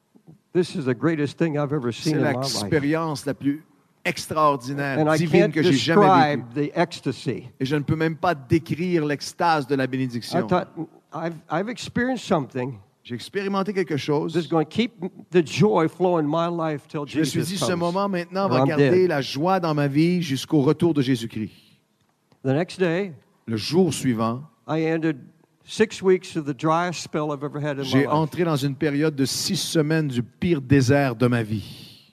This is the greatest thing I've ever C'est seen in my life. l'expérience la plus extraordinaire, And I divine can't que j'ai jamais vécue. describe the ecstasy. Et je ne peux même pas décrire l'extase de la I bénédiction. thought, I've, I've experienced something J'ai expérimenté quelque that's chose. going to keep the joy flowing in my life till Je me suis Jesus dit, ce comes. moment maintenant or va I'm garder dead. la joie dans ma vie jusqu'au retour de Jésus-Christ. The next day, Le jour suivant, I ended six weeks of the driest spell I've ever had in my j'ai life. entré dans une période de six semaines du pire désert de ma vie.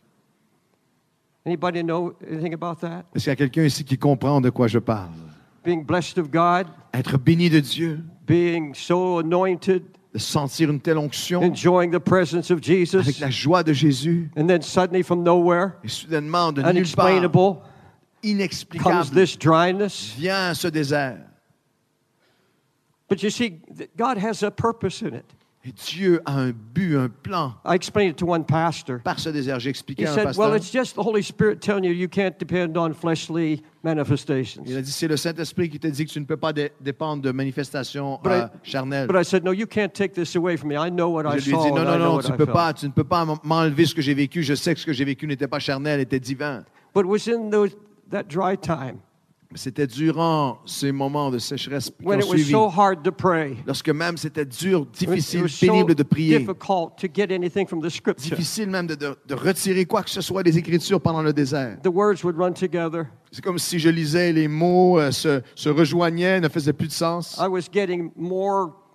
Anybody know anything about that? Est-ce qu'il y a quelqu'un ici qui comprend de quoi je parle? Being blessed of God, Être béni de Dieu, being so anointed, de sentir une telle onction enjoying the presence of avec Jesus, la joie de Jésus, and then suddenly from nowhere, et soudainement, de nulle part, unexplainable, comes inexplicable, this dryness. vient ce désert. But you see, th- God has a purpose in it. Et Dieu a un but, un plan I explained it to one pastor. par ce désert. J'ai He expliqué à un said, pasteur. well, it's just the Holy Spirit telling you you can't depend on fleshly manifestations. Il a dit, c'est le Saint-Esprit qui te dit que tu ne peux pas dé- dépendre de manifestations But I- euh, charnelles. But I said, no, you can't take this away from me. I know what I Je lui ai saw dit, non, and I non, know non, what tu I ne peux felt. pas, tu ne peux pas m'enlever ce que j'ai vécu. Je sais que ce que j'ai vécu n'était pas charnel, était divin. But it was in those, that dry time C'était durant ces moments de sécheresse qui when ont it was suivi, so hard to pray. lorsque même c'était dur, It was, it difficile, was so pénible de prier, difficult to get anything from the scripture. difficile même de, de- de retirer quoi que ce soit des Écritures pendant le désert. The words would run together. C'est comme si je lisais, les mots euh, se, se rejoignaient, ne faisaient plus de sens. I was getting more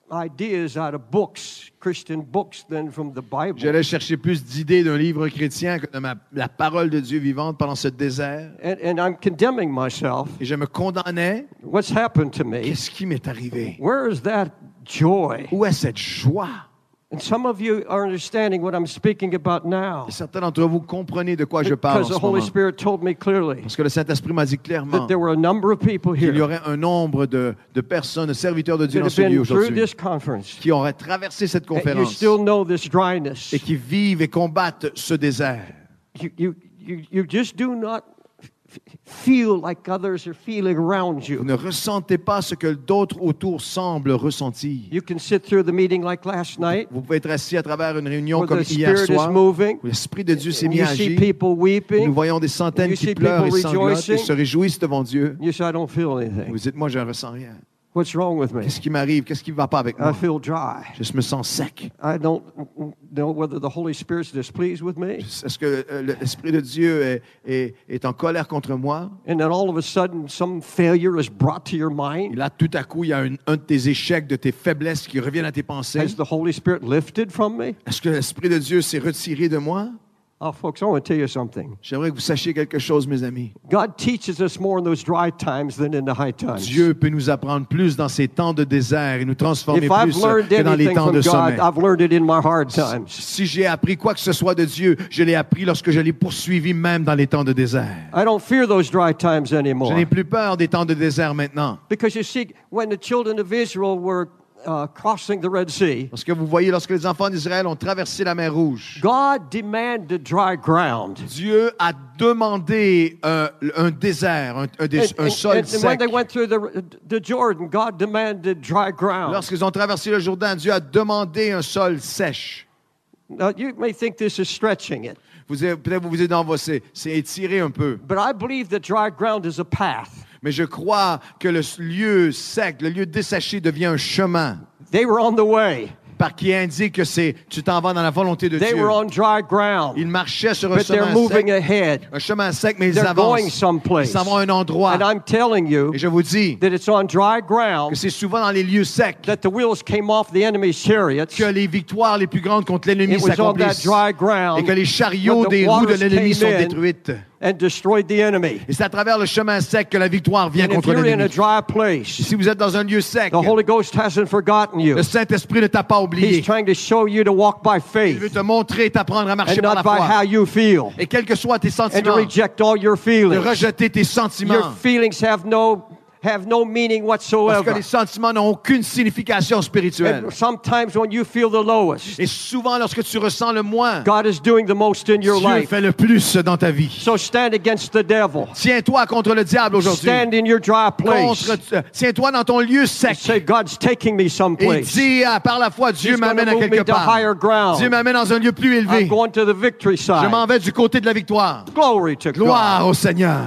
ideas out of books, Christian books, than from the Bible. J'allais chercher plus d'idées d'un livre chrétien que de ma- la parole de Dieu vivante pendant ce désert. And, and I'm condemning myself. Et je me condamnais. What's happened to me? Qu'est-ce qui m'est arrivé? Where is that joy? Où est cette joie? And some of you are understanding what I'm speaking about now. Et certains d'entre vous comprenez de quoi je parle en Because ce the Holy moment. Spirit told me clearly Parce que le Saint-Esprit m'a dit clairement that there were a number of people qu'il y here aurait un nombre de, de personnes, de serviteurs de Dieu that dans have ce lieu been through aujourd'hui, this conference. qui auraient traversé cette And you conférence still know this dryness. et qui vivent et combattent ce désert. You, you, you, you just do not f- feel like others are feeling around Vous you. ne ressentez pas ce que d'autres autour semblent ressentir. You can sit through the meeting like last night, Vous pouvez être assis à travers une réunion where comme the hier Spirit is soir, moving, où l'Esprit de Dieu s'est and mis you à see agir. people Nous weeping. voyons des centaines You qui see pleurent et people sanglotent et rejoicing. se réjouissent devant Dieu. You say, I don't feel anything. Vous dites, moi, je ne ressens rien. What's wrong with me? Qu'est-ce qui m'arrive? Qu'est-ce qui ne va pas avec I moi? feel dry. Je me sens sec. I don't know whether the Holy Spirit's displeased with me. Est-ce que euh, l'Esprit de Dieu est, est- est en colère contre moi? And then all of a sudden, some failure is brought to your Et mind. là, tout à coup, il y a un, un de tes échecs, de tes faiblesses qui reviennent à tes pensées. Has the Holy Spirit lifted from me? Est-ce que l'Esprit de Dieu s'est retiré de moi? Oh, folks, I want to tell you something. J'aimerais que vous sachiez quelque chose, mes amis. God teaches us more in those dry times than in the high times. Dieu peut nous apprendre plus dans ces temps de désert et nous transformer If I've plus learned que dans les anything temps from de God, sommeil. I've learned it in my hard times. Si j'ai appris quoi que ce soit de Dieu, je l'ai appris lorsque je l'ai poursuivi même dans les temps de désert. I don't fear those dry times Je anymore. n'ai plus peur des temps de désert maintenant. Because you see, when the children of Israel were uh, crossing the Red Sea, Parce que vous voyez, lorsque les enfants d'Israël ont traversé la mer Rouge, God demanded dry ground. Dieu a demandé un, un désert, un, un dés- And, un and- sol and when sec. they went through the, the Jordan, God demanded dry ground. Lorsqu'ils ont traversé le Jourdain, Dieu a demandé un sol sèche. Now, you may think this is stretching it, Vous êtes- Peut-être vous vous dites, non, va, c'est c'est étiré un peu. but I believe that dry ground is a path. Mais je crois que le lieu sec, le lieu desséché devient un chemin They were on the way. par qui indique que c'est tu t'en vas dans la volonté de They Dieu. were on dry ground, Ils marchaient sur un but they're chemin moving sec, ahead. un chemin sec, mais ils They're going avancent. someplace. Ils s'en vont à un endroit. And I'm telling you Et je vous dis that it's on dry que ground c'est souvent dans les lieux secs that the wheels came off the enemy's chariots. que les victoires les plus grandes contre l'ennemi It was on that s'accomplissent dry et ground que les chariots when the des roues de waters l'ennemi sont came in détruites. and destroyed the enemy. Et c'est à travers le chemin sec que la victoire vient And if contre you're in a l'ennemi. dry place, Si vous êtes dans un lieu sec, the Holy Ghost hasn't forgotten you. le Saint-Esprit ne t'a pas oublié. He's trying to show you to walk by Il veut faith te montrer et t'apprendre à marcher and par la not by how foi. you feel, Et quels que soient tes and to sentiments, reject all your de feelings. rejeter tes Your sentiments. feelings have no have no meaning Parce que whatsoever. les sentiments n'ont aucune signification spirituelle. And sometimes when you feel the lowest, Et souvent, lorsque tu ressens le moins, God is doing the most in your Dieu life. fait le plus dans ta vie. So stand against the devil. Tiens-toi contre le diable aujourd'hui. Stand in your dry place. Contre, euh, tiens-toi dans ton lieu sec. Say, God's taking me Et someplace. dis ah, par la foi, Dieu He's gonna m'amène à move quelque me to part. higher ground. Dieu m'amène dans un lieu plus élevé. I'm going to the victory Je m'en side. vais du côté de la victoire. Glory to God. Gloire au Seigneur.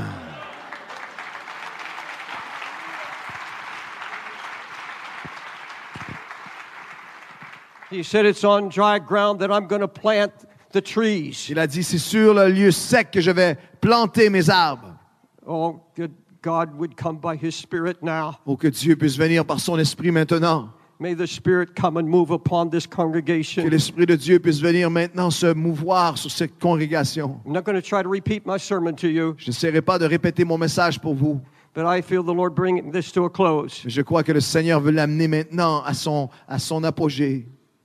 He said it's on dry ground that I'm going to plant the trees. Il a dit, c'est sur le lieu sec que je vais planter mes arbres. Oh, good God would come by His Spirit now. Pour que Dieu puisse venir par son esprit maintenant. May the Spirit come and move upon this Que congregation. l'Esprit de Dieu puisse venir maintenant se mouvoir sur cette congrégation. I'm not going to try to repeat my sermon to you, Je n'essaierai pas de répéter mon message pour vous. but I feel the Lord bringing this to a close. Mais je crois que le Seigneur veut l'amener maintenant à son, à son apogée.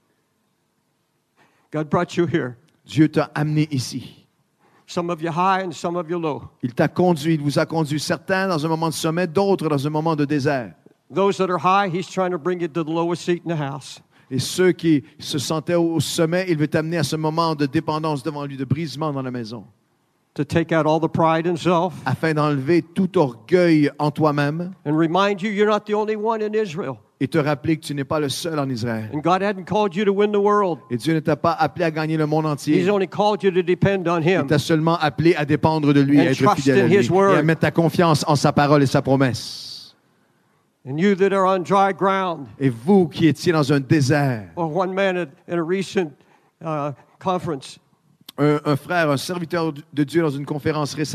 God brought you here. Dieu t'a amené ici. Some of you high and some of you low. Il t'a conduit, il vous a conduit, certains dans un moment de sommet, d'autres dans un moment de désert. Those that are high, He's trying to bring you to the lowest seat in the house. Et ceux qui se sentaient au sommet, il veut t'amener à ce moment de dépendance devant lui, de brisement dans la maison, To take out all the pride in self afin d'enlever tout orgueil en toi-même and remind you you're not the only one in Israel. et te rappeler que tu n'es pas le seul en Israël. And God hadn't called you to win the world. Et Dieu ne t'a pas appelé à gagner le monde He's entier. only called you to depend on Il Him. t'a seulement appelé à dépendre de lui, And à être trust fidèle à in lui His word. et à mettre ta confiance en sa parole et sa promesse. And you that are on dry ground, Et vous qui étiez dans un désert, or one man at, in a recent uh, conference un, un frère, un serviteur de Dieu dans une conférence récemment,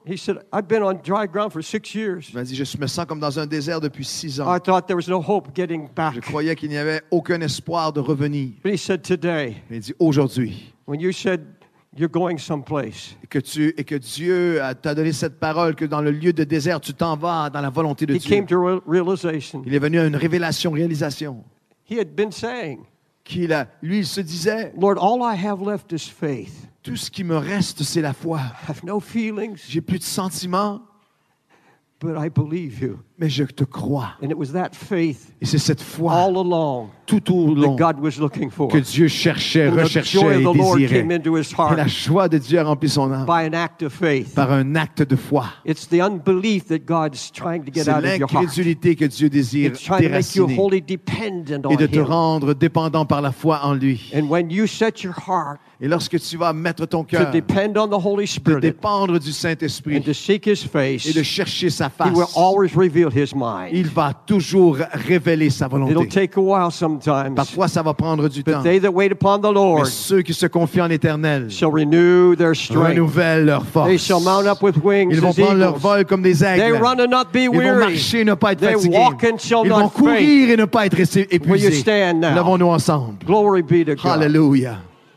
He said, I've been on dry ground for six years. Il m'a dit, je me sens comme dans un désert depuis six ans. I thought there was no hope getting back. Je croyais qu'il n'y avait aucun espoir de revenir. But he said, today, Mais il dit, aujourd'hui, when you said you're going someplace, et que, tu, et que Dieu a- t'a donné cette parole, que dans le lieu de désert, tu t'en vas dans la volonté de he Dieu. came to re- realization. Il est venu à une révélation, réalisation, He had been saying, qu'il a, lui, il se disait, Lord, all I have left is faith. tout ce qui me reste, c'est la foi. I have no feelings, J'ai plus de sentiments, but I believe you. mais je te crois. And it was that faith Et c'est cette foi, all along tout au long, that God was looking for. que Dieu cherchait, And the recherchait joy et of the Lord désirait. came into his Et la heart joie de Dieu a rempli son âme by an act of faith. par un acte de foi. It's the unbelief that God's trying to get C'est out of your heart. l'incrédulité que Dieu désire It's trying to make you déraciner wholly dependent on et de te Him. rendre dépendant par la foi en lui. And when you set your heart Et lorsque tu vas mettre ton to cœur, depend on the Holy de Spirit dépendre du and Saint-Esprit to seek His face, et de chercher sa He will face, always reveal His mind. il va toujours révéler sa It'll volonté. take a while sometimes, Parfois, ça va prendre du temps. but they that wait upon the Mais Lord ceux qui se confient en l'Éternel shall renew their strength. renouvellent leur They force. shall mount up with wings Ils vont as prendre leur eagles. vol comme des They aigles. run and not be Ils vont weary. marcher et ne pas être They fatigués. walk and shall Ils vont not faint. courir et ne pas être Will you épuisés. stand now? Levons-nous ensemble. Glory be to God. Alléluia.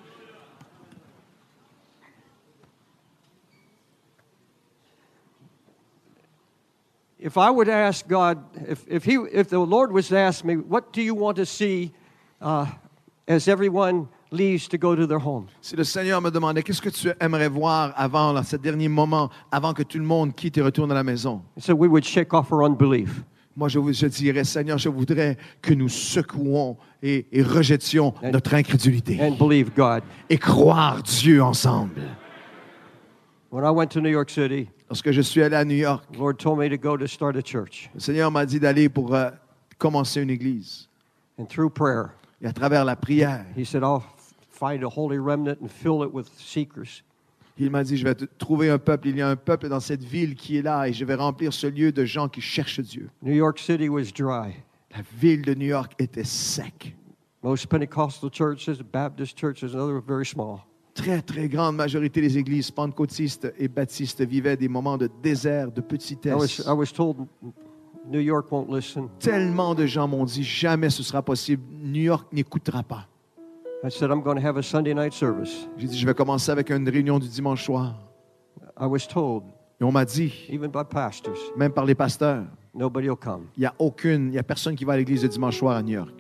If I would ask God, if, if, he, if the Lord was to ask me, what do you want to see uh, as everyone leaves to go to their home? Si le Seigneur me demandait, qu'est-ce que tu aimerais voir avant, là, ce dernier moment, avant que tout le monde quitte et retourne à la maison? So we would shake off our unbelief. Moi, je, vous- je dirais, Seigneur, je voudrais que nous secouons et, et rejetions And- notre incrédulité and believe God. et croire Dieu ensemble. When I went to New York City, Lorsque je suis allé à New York, the Lord told me to go to start a church. le Seigneur m'a dit d'aller pour euh, commencer une église. And through prayer, Et à travers la prière, He said, I'll f- find a holy remnant and fill it with seekers. il m'a dit, je vais te trouver un peuple. Il y a un peuple dans cette ville qui est là et je vais remplir ce lieu de gens qui cherchent Dieu. New York City was dry. La ville de New York était sec. Most Pentecostal churches, Baptist churches, and others were very small. Très, très grande majorité des églises pentecôtistes et baptistes vivaient des moments de désert, de I was, petitesse. I was told New York won't listen. Tellement de gens m'ont dit, jamais ce sera possible. New York n'écoutera pas. I said, I'm going to have a Sunday night service. J'ai dit, je vais commencer avec une réunion du dimanche soir. I was told, Et on m'a dit, even by pastors, même par les pasteurs, nobody will come. il n'y a aucune, il n'y a personne qui va à l'église le dimanche soir à New York.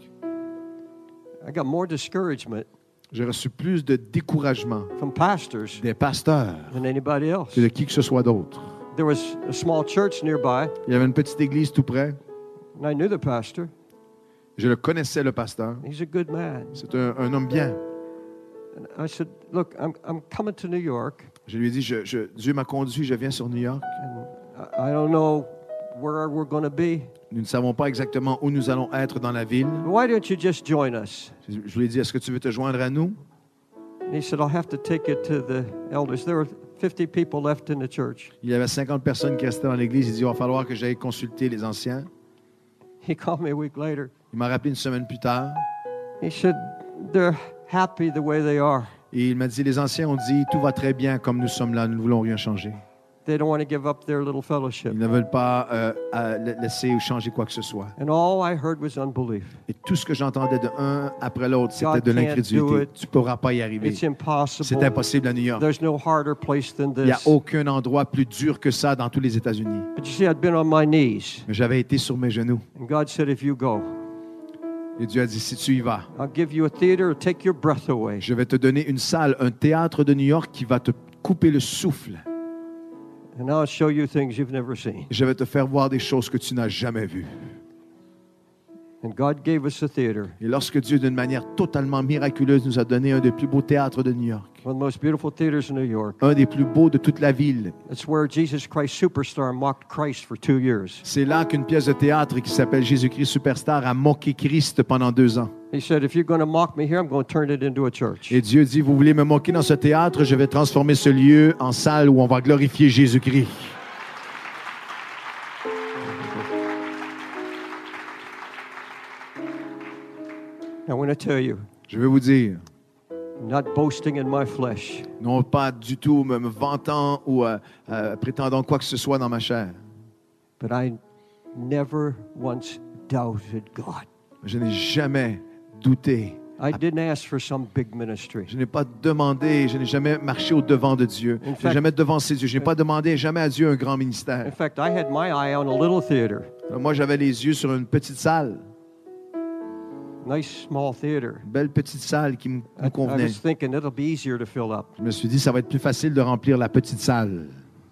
I got more discouragement J'ai reçu plus de découragement from pastors des pasteurs than anybody else. que de qui que ce soit d'autre. There was a small church nearby, Il y avait une petite église tout près. and I knew the pastor. Je le connaissais, le pasteur. He's a good man. C'est un, un homme bien. And I said, look, I'm, I'm coming to New York, Je lui ai dit, je, je- Dieu m'a conduit, je viens sur New York. and I I don't know where we're going to be. Nous ne savons pas exactement où nous allons être dans la ville. Why don't you just join us? Je je lui ai dit, est-ce que tu veux te joindre à nous? And he said, I'll have to take it to the elders. There were fifty people left in the church. Il y avait cinquante personnes qui restaient dans l'église. Il dit, il va falloir que j'aille consulter les anciens. He called me a week later. Il m'a rappelé une semaine plus tard. He said, they're happy the way they are. Et il m'a dit, les anciens ont dit, tout va très bien comme nous sommes là, nous ne voulons rien changer. They don't want to give up their little fellowship. Ils ne veulent pas euh, à- la- laisser ou changer quoi que ce soit. And all I heard was unbelief. Et tout ce que j'entendais de un après l'autre, c'était God de can't do l'incrédulité. it. Tu ne pourras pas y arriver. It's impossible. C'est impossible à New York. There's no harder place than Il n'y a this. aucun endroit plus dur que ça dans tous les États-Unis. But you see, I'd been on my knees. Mais j'avais été sur mes genoux. And God said, if you go, Et Dieu a dit, si tu y vas, I'll give you a theater to take your breath away. je vais te donner une salle, un théâtre de New York qui va te couper le souffle. And I'll show you things you've never seen. Je vais te faire voir des choses que tu n'as jamais vues. And God gave us a theater, Et lorsque Dieu, d'une manière totalement miraculeuse, nous a donné un des plus beaux théâtres de New York, one of the most beautiful theaters in New York. un des plus beaux de toute la ville, It's where Jesus Christ Superstar mocked Christ for two years. c'est là qu'une pièce de théâtre qui s'appelle Jésus-Christ Superstar a moqué Christ pendant deux ans. He said, if you're going to mock me here, I'm going to turn it into a church. Et Dieu dit, vous voulez me moquer dans ce théâtre, je vais transformer ce lieu en salle où on va glorifier Jésus-Christ. I want to tell you, Je veux vous dire, not boasting in my flesh, Non pas du tout me, me vantant ou euh, euh, prétendant quoi que ce soit dans ma chair. but I never once doubted God. Je n'ai jamais douté. I didn't ask for some big ministry. Je n'ai pas demandé, je n'ai jamais marché au devant de Dieu. In Je n'ai fact- jamais devancé Dieu. Je n'ai pas demandé jamais à Dieu un grand In ministère. fact, I had my eye on a little theater, Alors, moi, j'avais les yeux sur une petite salle, nice small theater. une belle petite salle qui me, I, me I convenait. was thinking it'll be easier to fill up. Je me suis dit, ça va être plus facile de remplir la petite salle.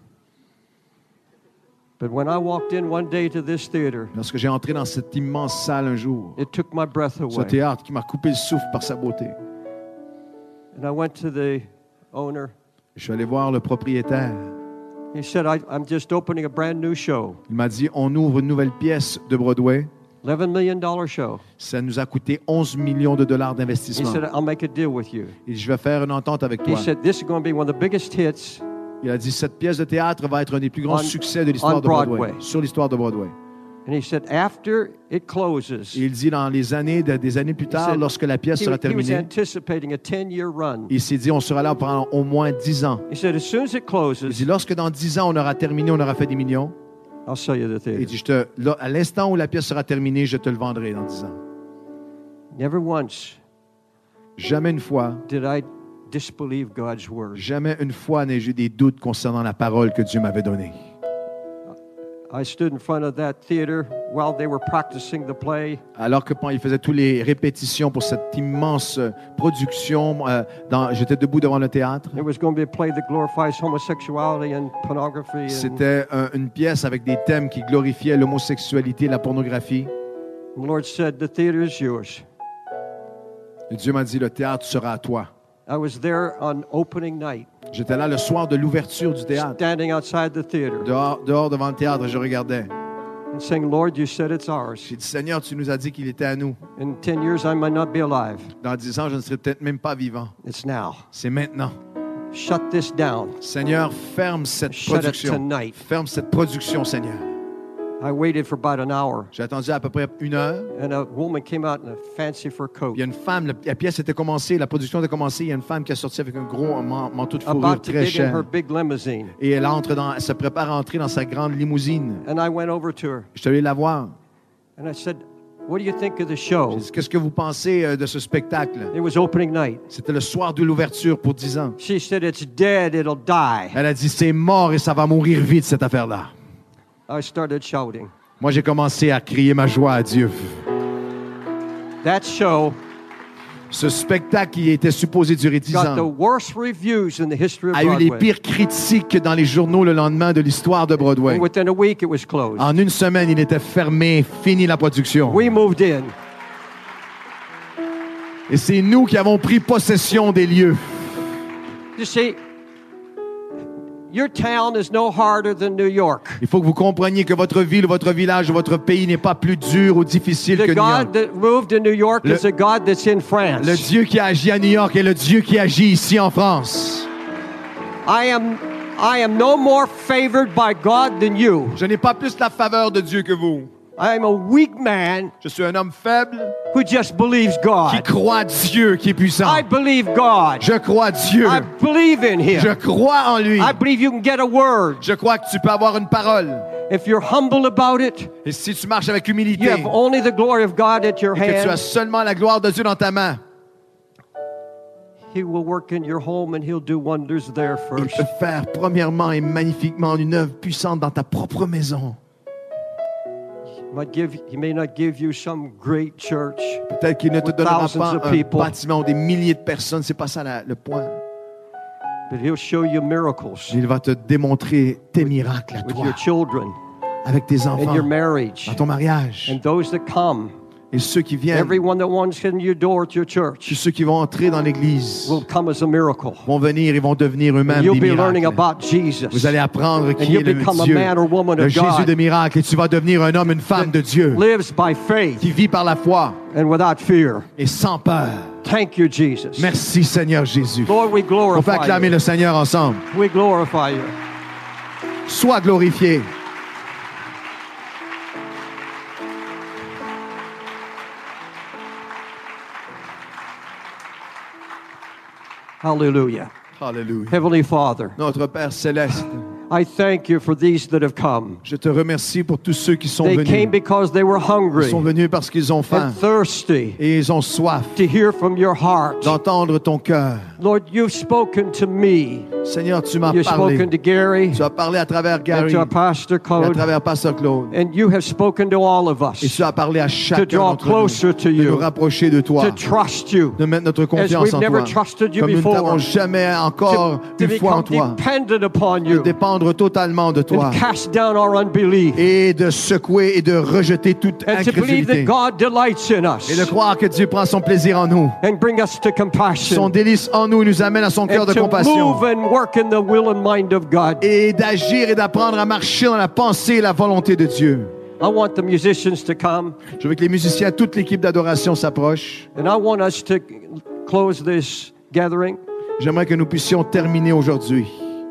But when I walked in one day to this theater, Lorsque j'ai entré dans cette immense salle un jour, it took my breath ce away. théâtre qui m'a coupé le souffle par sa beauté, And I went to the owner. je suis allé voir le propriétaire. He said, I, I'm just opening a brand new show, Il m'a dit, on ouvre une nouvelle pièce de Broadway. eleven million dollars show. Ça nous a coûté onze millions de dollars He d'investissement. said, I'll make a deal with you. Et je vais faire une entente avec He toi. said, this is going to be one of the biggest hits. Il a dit, cette pièce de théâtre va être un des plus grands On- succès de l'histoire on de Broadway, Broadway. sur l'histoire de Broadway. And he said, after it closes, Et il dit, dans les années, de- des années plus tard, said- lorsque la pièce he, sera he was terminée, anticipating a ten-year run. il s'est dit, on sera là pendant au moins dix ans. He said, as soon as it Il closes, dit, lorsque dans dix ans, on aura terminé, on aura fait des millions, I'll sell you the il theater. dit, je te, là, à l'instant où la pièce sera terminée, je te le vendrai dans dix ans. Never once Jamais une fois, did I disbelieve God's word. jamais une fois n'ai-je eu des doutes concernant la parole que Dieu m'avait donnée. I stood in front of that theater while they were practicing the play. Alors que pendant il faisait toutes les répétitions pour cette immense euh, production, euh, dans- j'étais debout devant le théâtre. It was going to be a play that glorifies homosexuality and pornography. And C'était un- une pièce avec des thèmes qui glorifiaient l'homosexualité et la pornographie. the Lord said, the theater is yours. Et Dieu m'a dit, le théâtre sera à toi. I was there on opening night, J'étais là le soir de l'ouverture du théâtre. standing outside the theater Dehors, dehors devant le théâtre, je regardais. and saying, Lord, you said it's ours. J'ai dit, Seigneur, tu nous as dit qu'il était à nous. In ten years, I might not be alive. Dans dix ans, je ne serai peut-être même pas vivant. It's now. C'est maintenant. Shut this down. Seigneur, ferme cette Shut it production. tonight. Ferme cette production, Seigneur. I waited for about an hour, J'ai attendu à peu près une heure. and a woman came out in a fancy fur coat, Il y a une femme, la, la pièce était commencée, la production était commencée. Il y a une femme qui est sortie avec un gros man- manteau de fourrure about to très get in her cher. big limousine. Et elle entre dans, elle se prépare à entrer dans sa grande limousine. And I went over to her, Je suis allé la voir. and I said, what do you think of the show? J'ai dit, qu'est-ce que vous pensez euh, de ce spectacle? It was opening night. C'était le soir de l'ouverture pour dix ans. She said, it's dead, it'll die. Elle a dit, c'est mort et ça va mourir vite, cette affaire-là. I started shouting. Moi, j'ai commencé à crier ma joie à Dieu. That show Ce spectacle qui était supposé durer dix got the ans worst reviews in the history of a eu les Broadway. pires critiques dans les journaux le lendemain de l'histoire de Broadway. And within a week, it was closed. En une semaine, il était fermé, fini la production. We moved in. Et c'est nous qui avons pris possession des lieux. You see, your town is no harder than New York. Il faut que vous compreniez que votre ville, votre village, votre pays n'est pas plus dur ou difficile The que New York. God that moved in New York Le- is a God that's in France. Le Dieu qui agit à New York est le Dieu qui agit ici en France. I am, I am no more favored by God than you. Je n'ai pas plus la faveur de Dieu que vous. I am a weak man Je suis un homme faible who just believes qui God. croit Dieu qui est puissant. I believe God. Je crois Dieu. I believe in Je Him. crois en lui. I believe you can get a word. Je crois que tu peux avoir une parole. If you're humble about it, Et si tu marches avec you humilité have only the glory of God at your et que tu as hand. seulement la gloire de Dieu dans ta main, He will work in your home and He'll do wonders there il first. peut faire premièrement et magnifiquement une œuvre puissante dans ta propre maison. He might give, he may not give you some great church, Peut-être qu'il ne te With donnera thousands pas of un people. bâtiment ou des milliers de personnes. C'est pas ça la- le point. but He'll show you miracles Il va te démontrer tes miracles à with toi, your children avec tes and enfants, your marriage dans ton mariage. and those that come. Et ceux qui viennent, Everyone that wants in your door at your tous church ceux qui vont entrer dans l'église will come as a miracle. vont venir et vont devenir eux-mêmes And des you'll be learning miracles. about Jesus. Vous allez apprendre qui you'll est le become a Dieu, man or woman le of Jésus God. de miracles, et tu vas devenir un homme, une femme de Dieu Lives by faith qui vit par la foi and without fear. et sans peur. Thank you, Jesus. Merci Seigneur Jésus. Lord, we On peut glorify acclamer you. le Seigneur ensemble. We glorify you. Sois glorifié. Hallelujah. Alléluia. Heavenly Father, Notre Père céleste, I thank you for these that have come. je te remercie pour tous ceux qui sont They venus. came because they were Ils hungry sont venus parce qu'ils ont faim and thirsty et ils ont soif to hear from your heart. d'entendre ton cœur. Lord, you've spoken to me. Seigneur, tu m'as You've parlé. spoken to Gary Tu as parlé à travers and Gary to Pastor et à Claude, travers Pasteur Claude. and you have spoken to all of Et us tu as parlé à to chacun draw d'entre nous closer to de nous you, rapprocher de toi, to trust you, de mettre notre as confiance we've en never toi, trusted you comme nous ne before, t'avons jamais encore to, to une foi en become toi, dependent upon de you dépendre totalement de toi and cast down our unbelief et de secouer et de rejeter toute and to believe incrédulité that God delights in us et de croire que Dieu prend son plaisir en nous. and bring us to Son compassion délice en nous nous amène à son cœur and de to compassion move and work in the will and mind of God. et d'agir et d'apprendre à marcher dans la pensée et la volonté de Dieu. I want the musicians to come, Je veux que les musiciens, toute l'équipe d'adoration s'approche. and I want us to close this gathering. J'aimerais que nous puissions terminer aujourd'hui.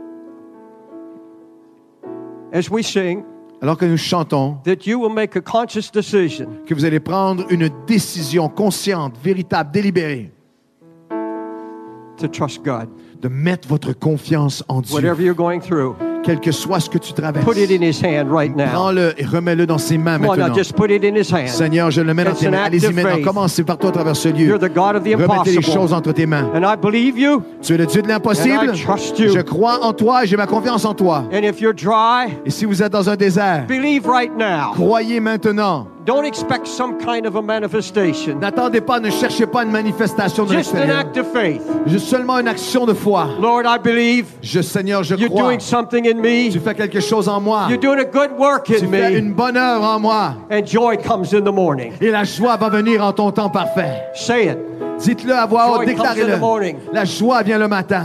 As we sing, Alors que nous chantons, that you will make a conscious decision que vous allez prendre une décision consciente, véritable, délibérée, to trust God. de mettre votre confiance en Dieu. Whatever you're going through, Quel que soit ce que tu traverses, put it in His hand right now. prends-le et remets-le dans ses mains Come on now, maintenant. just put it in His hand. Seigneur, je le mets dans It's tes an mains. act Allez-y of maintenant. faith. Commencez par toi à travers ce lieu. You're the God of the Remettez les choses impossible. entre tes mains. And I believe you. Tu es le Dieu de l'impossible. And I trust you. Je crois en toi et j'ai ma confiance en toi. And if you're dry, Et si vous êtes dans un désert, believe right now. croyez maintenant. Don't expect some kind of a manifestation. N'attendez pas, ne cherchez pas une manifestation de Just an l'extérieur. act of faith. Juste seulement une action de foi. Lord, I believe Je, Seigneur, je you're crois. doing something in me. Tu fais quelque chose en moi. You're doing a good work Tu in fais me. une bonne œuvre en moi. And joy comes in the morning. Et la joie va venir en ton temps parfait. Say it. Dites-le à voix haute, Joy comes in déclarez-le. the morning. La joie vient le matin.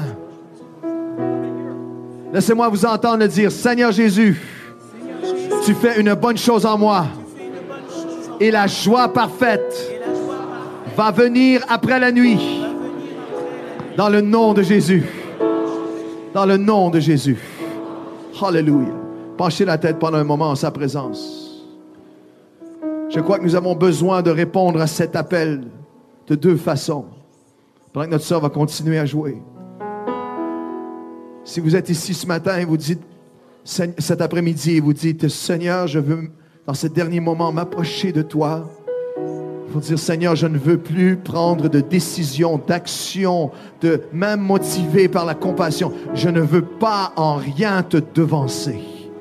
Laissez-moi vous entendre le dire. Seigneur Jésus, tu fais une bonne chose en moi. Et la joie parfaite va venir après la nuit. Dans le nom de Jésus. Dans le nom de Jésus. Alléluia. Penchez la tête pendant un moment en sa présence. Je crois que nous avons besoin de répondre à cet appel de deux façons. Pendant que notre sœur va continuer à jouer. Si vous êtes ici ce matin et vous dites, cet après-midi, et vous dites, Seigneur, je veux, dans ce dernier moment, m'approcher de toi. Il faut dire, Seigneur, je ne veux plus prendre de décision, d'action, de même motivé par la compassion. Je ne veux pas en rien te devancer.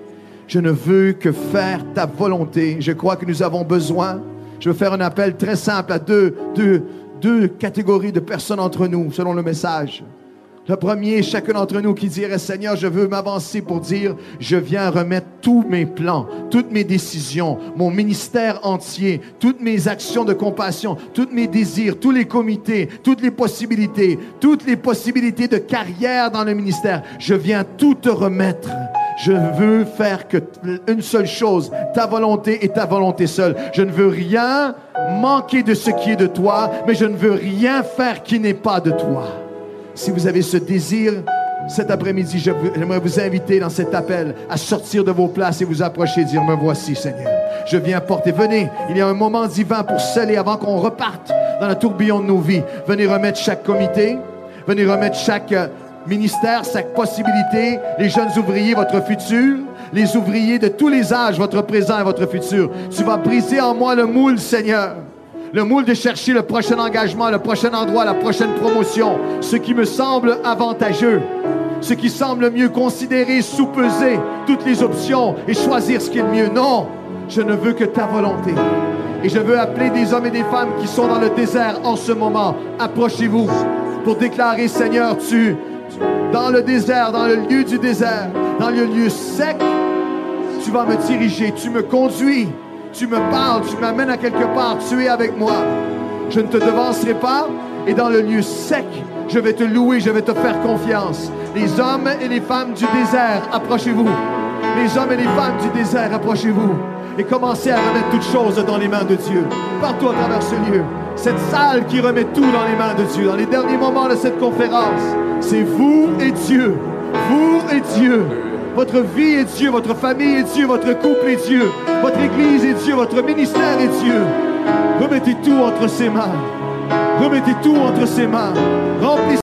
Je ne veux que faire ta volonté. Je crois que nous avons besoin. Je veux faire un appel très simple à deux, deux, deux catégories de personnes entre nous, selon le message. Le premier, chacun d'entre nous qui dirait, Seigneur, je veux m'avancer pour dire, je viens remettre tous mes plans, toutes mes décisions, mon ministère entier, toutes mes actions de compassion, tous mes désirs, tous les comités, toutes les possibilités, toutes les possibilités de carrière dans le ministère. Je viens tout te remettre. Je veux faire que une seule chose, ta volonté et ta volonté seule. Je ne veux rien manquer de ce qui est de toi, mais je ne veux rien faire qui n'est pas de toi. Si vous avez ce désir, cet après-midi, j'aimerais vous inviter dans cet appel à sortir de vos places et vous approcher et dire, me voici, Seigneur. Je viens porter. Venez, il y a un moment divin pour sceller avant qu'on reparte dans le tourbillon de nos vies. Venez remettre chaque comité, venez remettre chaque euh, ministère, chaque possibilité, les jeunes ouvriers, votre futur, les ouvriers de tous les âges, votre présent et votre futur. Tu vas briser en moi le moule, Seigneur. Le moule de chercher le prochain engagement, le prochain endroit, la prochaine promotion. Ce qui me semble avantageux. Ce qui semble mieux considérer, sous-peser toutes les options et choisir ce qui est le mieux. Non, je ne veux que ta volonté. Et je veux appeler des hommes et des femmes qui sont dans le désert en ce moment. Approchez-vous pour déclarer, Seigneur, tu, dans le désert, dans le lieu du désert, dans le lieu sec, tu vas me diriger, tu me conduis. Tu me parles, tu m'amènes à quelque part, tu es avec moi. Je ne te devancerai pas et dans le lieu sec, je vais te louer, je vais te faire confiance. Les hommes et les femmes du désert, approchez-vous. Les hommes et les femmes du désert, approchez-vous. Et commencez à remettre toutes choses dans les mains de Dieu. Partout à travers ce lieu. Cette salle qui remet tout dans les mains de Dieu. Dans les derniers moments de cette conférence, c'est vous et Dieu. Vous et Dieu. Votre vie est Dieu, votre famille est Dieu, votre couple est Dieu, votre église est Dieu, votre ministère est Dieu. Remettez tout entre ses mains. Remettez tout entre ses mains. Remplissez